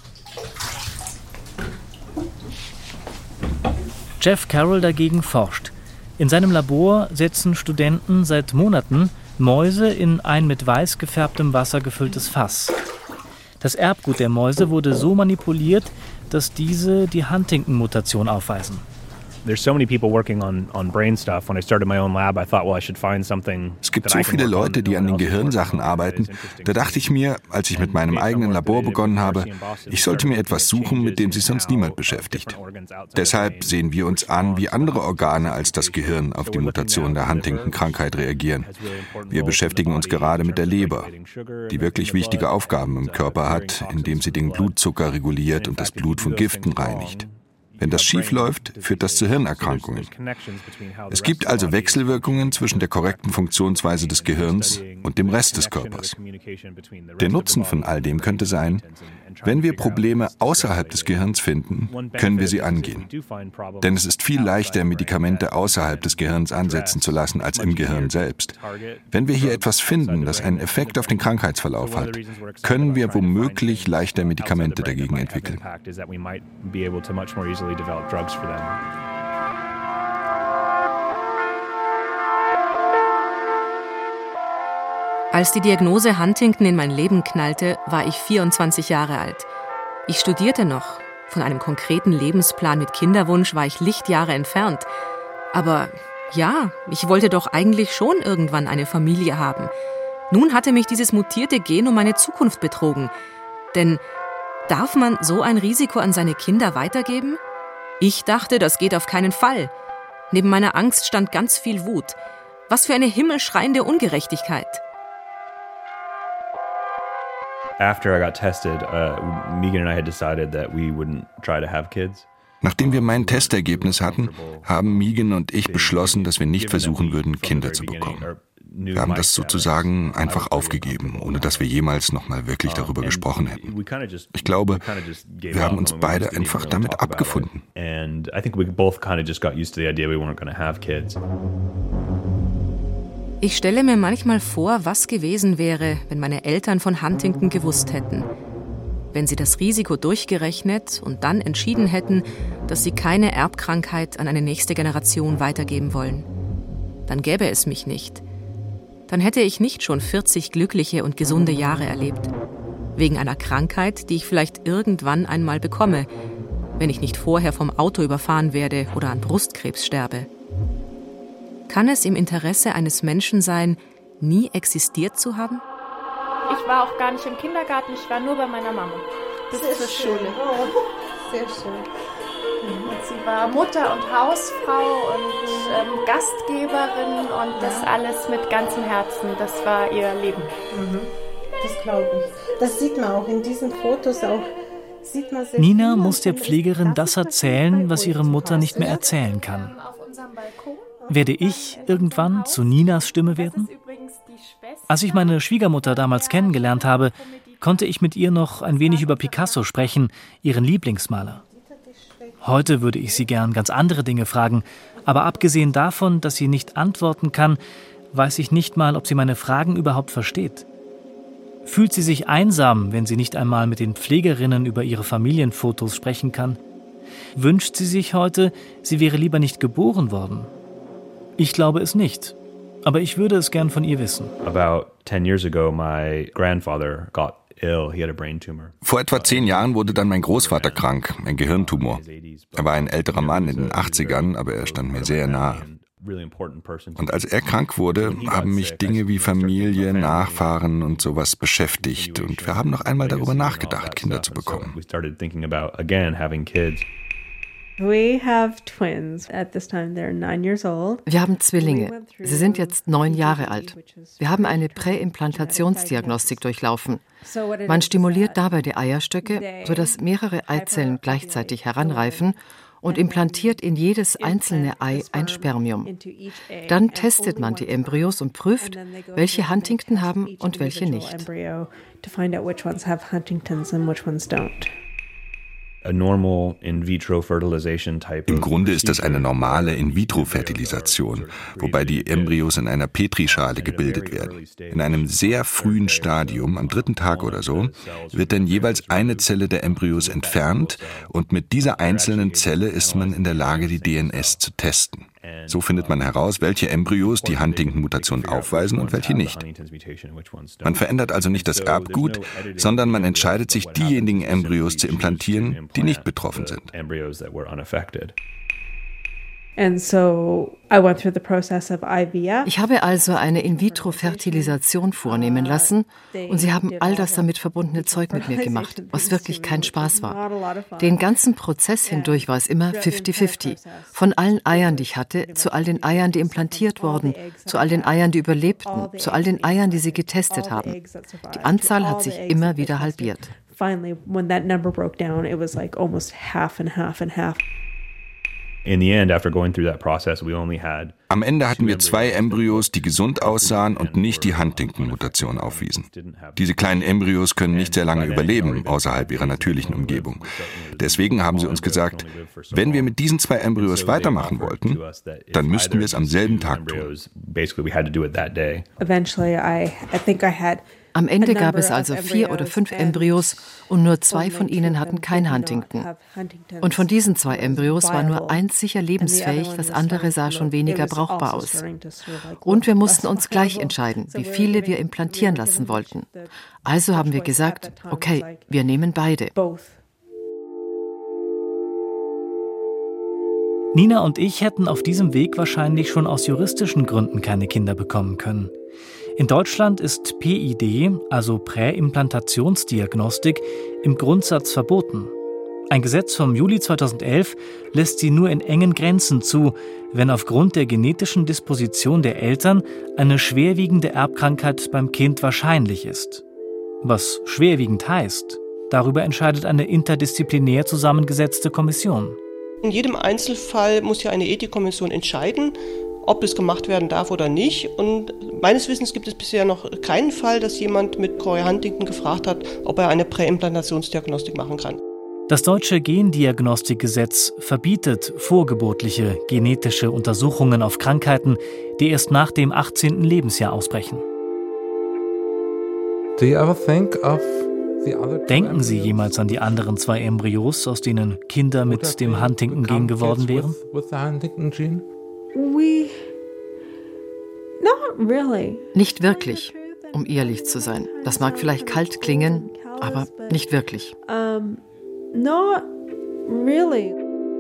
Jeff Carroll dagegen forscht. In seinem Labor setzen Studenten seit Monaten Mäuse in ein mit weiß gefärbtem Wasser gefülltes Fass. Das Erbgut der Mäuse wurde so manipuliert, dass diese die Huntington-Mutation aufweisen. Es gibt so viele Leute, die an den Gehirnsachen arbeiten. Da dachte ich mir, als ich mit meinem eigenen Labor begonnen habe, ich sollte mir etwas suchen, mit dem sich sonst niemand beschäftigt. Deshalb sehen wir uns an, wie andere Organe als das Gehirn auf die Mutation der Huntington-Krankheit reagieren. Wir beschäftigen uns gerade mit der Leber, die wirklich wichtige Aufgaben im Körper hat, indem sie den Blutzucker reguliert und das Blut von Giften reinigt. Wenn das schief läuft, führt das zu Hirnerkrankungen. Es gibt also Wechselwirkungen zwischen der korrekten Funktionsweise des Gehirns und dem Rest des Körpers. Der Nutzen von all dem könnte sein, wenn wir Probleme außerhalb des Gehirns finden, können wir sie angehen. Denn es ist viel leichter, Medikamente außerhalb des Gehirns ansetzen zu lassen, als im Gehirn selbst. Wenn wir hier etwas finden, das einen Effekt auf den Krankheitsverlauf hat, können wir womöglich leichter Medikamente dagegen entwickeln. Als die Diagnose Huntington in mein Leben knallte, war ich 24 Jahre alt. Ich studierte noch. Von einem konkreten Lebensplan mit Kinderwunsch war ich Lichtjahre entfernt. Aber ja, ich wollte doch eigentlich schon irgendwann eine Familie haben. Nun hatte mich dieses mutierte Gen um meine Zukunft betrogen. Denn darf man so ein Risiko an seine Kinder weitergeben? Ich dachte, das geht auf keinen Fall. Neben meiner Angst stand ganz viel Wut. Was für eine himmelschreiende Ungerechtigkeit. After I got tested, Megan and I had decided that we wouldn't try to have kids. Nachdem wir mein Testergebnis hatten, haben Megan und ich beschlossen, dass wir nicht versuchen würden, Kinder zu bekommen. Wir haben das sozusagen einfach aufgegeben, ohne dass wir jemals nochmal wirklich darüber gesprochen hätten. Ich glaube, wir haben uns beide einfach damit abgefunden. Ich stelle mir manchmal vor, was gewesen wäre, wenn meine Eltern von Huntington gewusst hätten. Wenn sie das Risiko durchgerechnet und dann entschieden hätten, dass sie keine Erbkrankheit an eine nächste Generation weitergeben wollen. Dann gäbe es mich nicht. Dann hätte ich nicht schon 40 glückliche und gesunde Jahre erlebt. Wegen einer Krankheit, die ich vielleicht irgendwann einmal bekomme, wenn ich nicht vorher vom Auto überfahren werde oder an Brustkrebs sterbe. Kann es im Interesse eines Menschen sein, nie existiert zu haben? Ich war auch gar nicht im Kindergarten, ich war nur bei meiner Mama. Bis zur Schule. Oh, sehr schön. Und sie war Mutter und Hausfrau und Gastgeberin und das alles mit ganzem Herzen. Das war ihr Leben. Das glaube ich. Das sieht man auch in diesen Fotos auch. Nina muss der Pflegerin das erzählen, was ihre Mutter nicht mehr erzählen kann. Werde ich irgendwann zu Ninas Stimme werden? Als ich meine Schwiegermutter damals kennengelernt habe, konnte ich mit ihr noch ein wenig über Picasso sprechen, ihren Lieblingsmaler. Heute würde ich sie gern ganz andere Dinge fragen, aber abgesehen davon, dass sie nicht antworten kann, weiß ich nicht mal, ob sie meine Fragen überhaupt versteht. Fühlt sie sich einsam, wenn sie nicht einmal mit den Pflegerinnen über ihre Familienfotos sprechen kann? Wünscht sie sich heute, sie wäre lieber nicht geboren worden? Ich glaube es nicht, aber ich würde es gern von ihr wissen. About 10 years ago, my grandfather got Vor etwa 10 Jahren wurde dann mein Großvater krank, ein Gehirntumor. Er war ein älterer Mann in den 80ern, aber er stand mir sehr nahe. Und als er krank wurde, haben mich Dinge wie Familie, Nachfahren und sowas beschäftigt. Und wir haben noch einmal darüber nachgedacht, Kinder zu bekommen. We have twins. At this time they're 9 years old. Wir haben Zwillinge. Sie sind jetzt 9 Jahre alt. Wir haben eine Präimplantationsdiagnostik durchlaufen. Man stimuliert dabei die Eierstöcke, sodass mehrere Eizellen gleichzeitig heranreifen und implantiert in jedes einzelne Ei ein Spermium. Dann testet man die Embryos und prüft, welche Huntington haben und welche nicht. Im Grunde ist das eine normale In-vitro-Fertilisation, wobei die Embryos in einer Petrischale gebildet werden. In einem sehr frühen Stadium, am 3. Tag oder so, wird dann jeweils eine Zelle der Embryos entfernt und mit dieser einzelnen Zelle ist man in der Lage, die DNS zu testen. So findet man heraus, welche Embryos die Huntington-Mutation aufweisen und welche nicht. Man verändert also nicht das Erbgut, sondern man entscheidet sich, diejenigen Embryos zu implantieren, die nicht betroffen sind. Ich habe also eine In-vitro-Fertilisation vornehmen lassen und sie haben all das damit verbundene Zeug mit mir gemacht, was wirklich kein Spaß war. Den ganzen Prozess hindurch war es immer 50-50. Von allen Eiern, die ich hatte, zu all den Eiern, die implantiert wurden, zu all den Eiern, die überlebten, zu all den Eiern, die sie getestet haben. Die Anzahl hat sich immer wieder halbiert. Finally, when that number broke down, it was like almost half and half and half. Am Ende hatten wir 2 Embryos, die gesund aussahen und nicht die Huntington-Mutation aufwiesen. Diese kleinen Embryos können nicht sehr lange überleben, außerhalb ihrer natürlichen Umgebung. Deswegen haben sie uns gesagt, wenn wir mit diesen 2 Embryos weitermachen wollten, dann müssten wir es am selben Tag tun. Am Ende gab es also 4 oder 5 Embryos und nur 2 von ihnen hatten kein Huntington. Und von diesen 2 Embryos war nur eins sicher lebensfähig, das andere sah schon weniger brauchbar aus. Und wir mussten uns gleich entscheiden, wie viele wir implantieren lassen wollten. Also haben wir gesagt, okay, wir nehmen beide. Nina und ich hätten auf diesem Weg wahrscheinlich schon aus juristischen Gründen keine Kinder bekommen können. In Deutschland ist PID, also Präimplantationsdiagnostik, im Grundsatz verboten. Ein Gesetz vom Juli 2011 lässt sie nur in engen Grenzen zu, wenn aufgrund der genetischen Disposition der Eltern eine schwerwiegende Erbkrankheit beim Kind wahrscheinlich ist. Was schwerwiegend heißt, darüber entscheidet eine interdisziplinär zusammengesetzte Kommission. In jedem Einzelfall muss ja eine Ethikkommission entscheiden, ob es gemacht werden darf oder nicht. Und meines Wissens gibt es bisher noch keinen Fall, dass jemand mit Cory Huntington gefragt hat, ob er eine Präimplantationsdiagnostik machen kann. Das deutsche Gendiagnostikgesetz verbietet vorgeburtliche genetische Untersuchungen auf Krankheiten, die erst nach dem 18. Lebensjahr ausbrechen. Denken Sie jemals an die anderen 2 Embryos, aus denen Kinder mit dem Huntington-Gen geworden wären? Nicht wirklich, um ehrlich zu sein. Das mag vielleicht kalt klingen, aber nicht wirklich. Not really.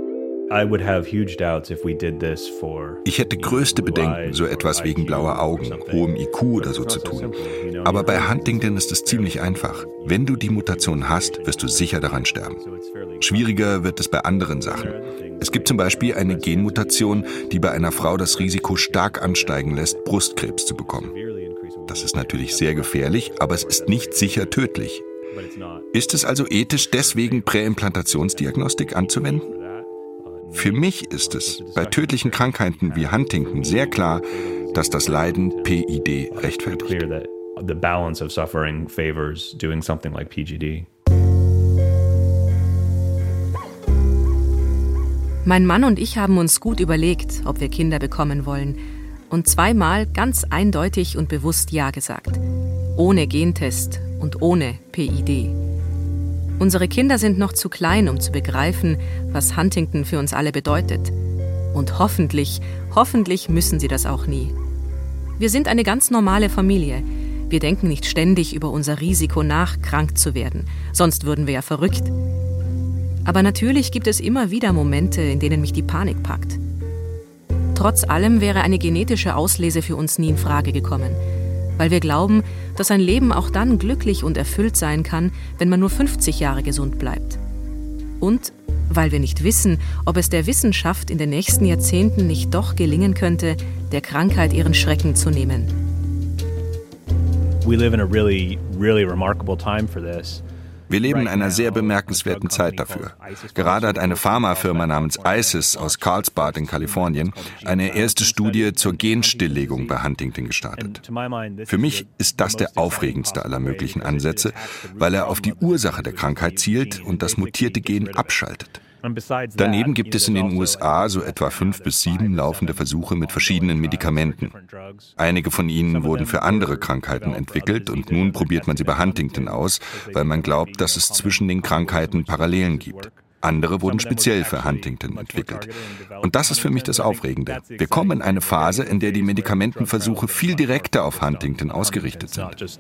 Ich hätte größte Bedenken, so etwas wegen blauer Augen, hohem IQ oder so zu tun. Aber bei Huntington ist es ziemlich einfach. Wenn du die Mutation hast, wirst du sicher daran sterben. Schwieriger wird es bei anderen Sachen. Es gibt zum Beispiel eine Genmutation, die bei einer Frau das Risiko stark ansteigen lässt, Brustkrebs zu bekommen. Das ist natürlich sehr gefährlich, aber es ist nicht sicher tödlich. Ist es also ethisch, deswegen Präimplantationsdiagnostik anzuwenden? Für mich ist es bei tödlichen Krankheiten wie Huntington sehr klar, dass das Leiden PID rechtfertigt. Mein Mann und ich haben uns gut überlegt, ob wir Kinder bekommen wollen. Und 2-mal ganz eindeutig und bewusst Ja gesagt. Ohne Gentest und ohne PID. Unsere Kinder sind noch zu klein, um zu begreifen, was Huntington für uns alle bedeutet. Und hoffentlich müssen sie das auch nie. Wir sind eine ganz normale Familie. Wir denken nicht ständig über unser Risiko nach, krank zu werden. Sonst würden wir ja verrückt. Aber natürlich gibt es immer wieder Momente, in denen mich die Panik packt. Trotz allem wäre eine genetische Auslese für uns nie in Frage gekommen, weil wir glauben, dass ein Leben auch dann glücklich und erfüllt sein kann, wenn man nur 50 Jahre gesund bleibt. Und weil wir nicht wissen, ob es der Wissenschaft in den nächsten Jahrzehnten nicht doch gelingen könnte, der Krankheit ihren Schrecken zu nehmen. Wir leben in einer sehr bemerkenswerten Zeit dafür. Gerade hat eine Pharmafirma namens ISIS aus Carlsbad in Kalifornien eine erste Studie zur Genstilllegung bei Huntington gestartet. Für mich ist das der aufregendste aller möglichen Ansätze, weil er auf die Ursache der Krankheit zielt und das mutierte Gen abschaltet. Daneben gibt es in den USA so etwa 5 bis 7 laufende Versuche mit verschiedenen Medikamenten. Einige von ihnen wurden für andere Krankheiten entwickelt und nun probiert man sie bei Huntington aus, weil man glaubt, dass es zwischen den Krankheiten Parallelen gibt. Andere wurden speziell für Huntington entwickelt. Und das ist für mich das Aufregende. Wir kommen in eine Phase, in der die Medikamentenversuche viel direkter auf Huntington ausgerichtet sind.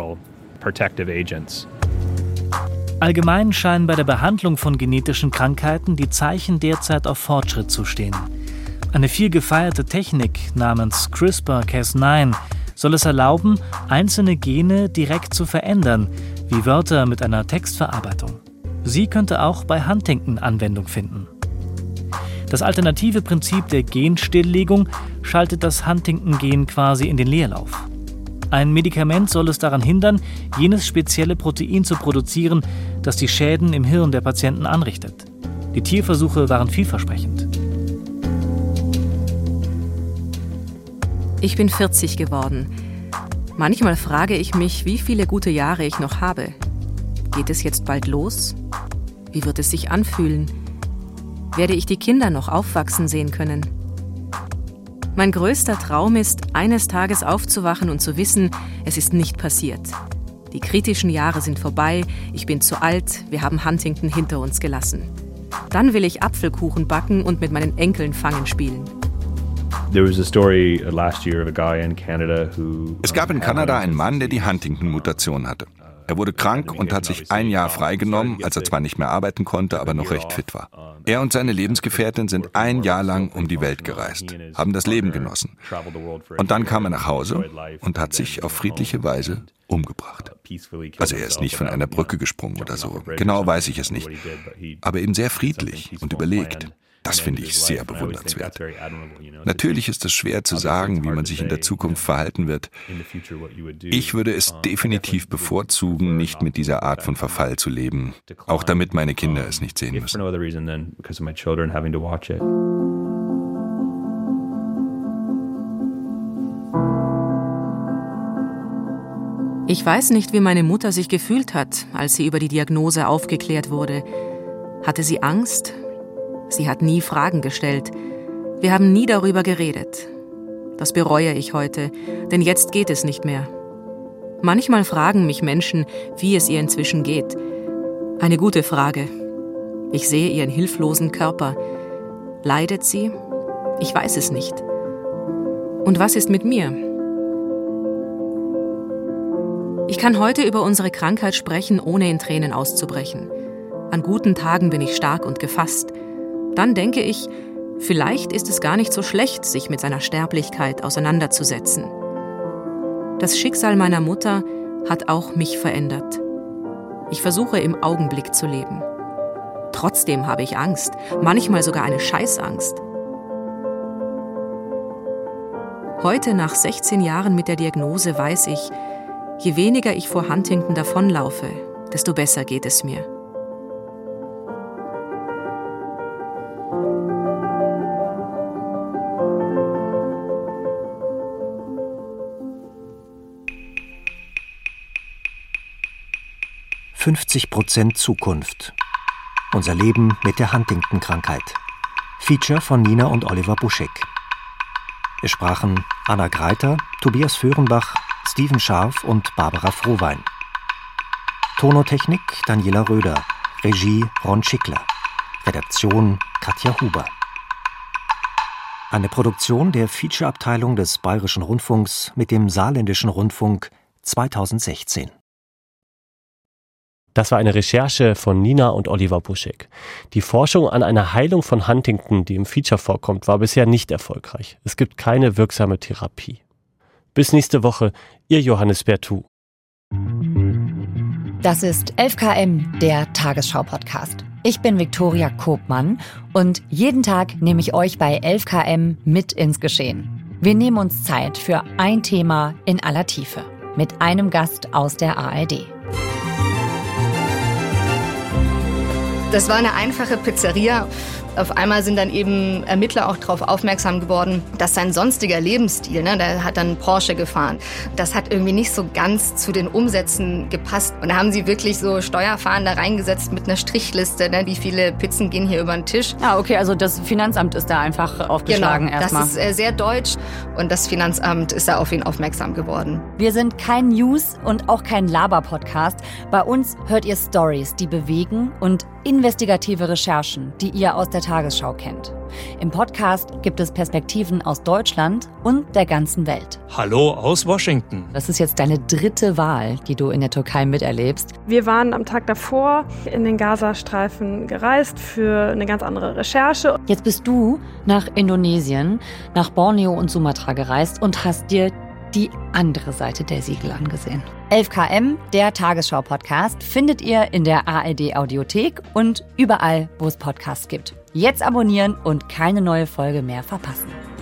Allgemein scheinen bei der Behandlung von genetischen Krankheiten die Zeichen derzeit auf Fortschritt zu stehen. Eine viel gefeierte Technik namens CRISPR-Cas9 soll es erlauben, einzelne Gene direkt zu verändern, wie Wörter mit einer Textverarbeitung. Sie könnte auch bei Huntington Anwendung finden. Das alternative Prinzip der Genstilllegung schaltet das Huntington-Gen quasi in den Leerlauf. Ein Medikament soll es daran hindern, jenes spezielle Protein zu produzieren, das die Schäden im Hirn der Patienten anrichtet. Die Tierversuche waren vielversprechend. Ich bin 40 geworden. Manchmal frage ich mich, wie viele gute Jahre ich noch habe. Geht es jetzt bald los? Wie wird es sich anfühlen? Werde ich die Kinder noch aufwachsen sehen können? Mein größter Traum ist, eines Tages aufzuwachen und zu wissen, es ist nicht passiert. Die kritischen Jahre sind vorbei, ich bin zu alt, wir haben Huntington hinter uns gelassen. Dann will ich Apfelkuchen backen und mit meinen Enkeln Fangen spielen. Es gab in Kanada einen Mann, der die Huntington-Mutation hatte. Er wurde krank und hat sich ein Jahr freigenommen, als er zwar nicht mehr arbeiten konnte, aber noch recht fit war. Er und seine Lebensgefährtin sind ein Jahr lang um die Welt gereist, haben das Leben genossen. Und dann kam er nach Hause und hat sich auf friedliche Weise umgebracht. Also er ist nicht von einer Brücke gesprungen oder so, genau weiß ich es nicht, aber eben sehr friedlich und überlegt. Das finde ich sehr bewundernswert. Natürlich ist es schwer zu sagen, wie man sich in der Zukunft verhalten wird. Ich würde es definitiv bevorzugen, nicht mit dieser Art von Verfall zu leben, auch damit meine Kinder es nicht sehen müssen. Ich weiß nicht, wie meine Mutter sich gefühlt hat, als sie über die Diagnose aufgeklärt wurde. Hatte sie Angst? Sie hat nie Fragen gestellt. Wir haben nie darüber geredet. Das bereue ich heute, denn jetzt geht es nicht mehr. Manchmal fragen mich Menschen, wie es ihr inzwischen geht. Eine gute Frage. Ich sehe ihren hilflosen Körper. Leidet sie? Ich weiß es nicht. Und was ist mit mir? Ich kann heute über unsere Krankheit sprechen, ohne in Tränen auszubrechen. An guten Tagen bin ich stark und gefasst. Dann denke ich, vielleicht ist es gar nicht so schlecht, sich mit seiner Sterblichkeit auseinanderzusetzen. Das Schicksal meiner Mutter hat auch mich verändert. Ich versuche im Augenblick zu leben. Trotzdem habe ich Angst, manchmal sogar eine Scheißangst. Heute, nach 16 Jahren mit der Diagnose, weiß ich, je weniger ich vor Huntington davonlaufe, desto besser geht es mir. »50% Zukunft. Unser Leben mit der Huntington-Krankheit«. Feature von Nina und Oliver Buschek. Es sprachen Anna Greiter, Tobias Föhrenbach, Steven Scharf und Barbara Frohwein. Tonotechnik Daniela Röder, Regie Ron Schickler, Redaktion Katja Huber. Eine Produktion der Feature-Abteilung des Bayerischen Rundfunks mit dem Saarländischen Rundfunk 2016. Das war eine Recherche von Nina und Oliver Buschek. Die Forschung an einer Heilung von Huntington, die im Feature vorkommt, war bisher nicht erfolgreich. Es gibt keine wirksame Therapie. Bis nächste Woche, Ihr Johannes Bertou. Das ist 11KM, der Tagesschau-Podcast. Ich bin Viktoria Koopmann und jeden Tag nehme ich euch bei 11KM mit ins Geschehen. Wir nehmen uns Zeit für ein Thema in aller Tiefe mit einem Gast aus der ARD. Das war eine einfache Pizzeria. Auf einmal sind dann eben Ermittler auch darauf aufmerksam geworden, dass sein sonstiger Lebensstil, der hat dann Porsche gefahren, das hat irgendwie nicht so ganz zu den Umsätzen gepasst. Und da haben sie wirklich so Steuerfahnder reingesetzt mit einer Strichliste, wie viele Pizzen gehen hier über den Tisch. Ja, okay, also das Finanzamt ist da einfach aufgeschlagen erstmal. Das ist sehr deutsch und das Finanzamt ist da auf ihn aufmerksam geworden. Wir sind kein News- und auch kein Laber-Podcast. Bei uns hört ihr Stories, die bewegen und investigative Recherchen, die ihr aus der Tagesschau kennt. Im Podcast gibt es Perspektiven aus Deutschland und der ganzen Welt. Hallo aus Washington. Das ist jetzt deine 3. Wahl, die du in der Türkei miterlebst. Wir waren am Tag davor in den Gazastreifen gereist für eine ganz andere Recherche. Jetzt bist du nach Indonesien, nach Borneo und Sumatra gereist und hast dir die andere Seite der Siegel angesehen. 11KM, der Tagesschau-Podcast, findet ihr in der ARD-Audiothek und überall, wo es Podcasts gibt. Jetzt abonnieren und keine neue Folge mehr verpassen.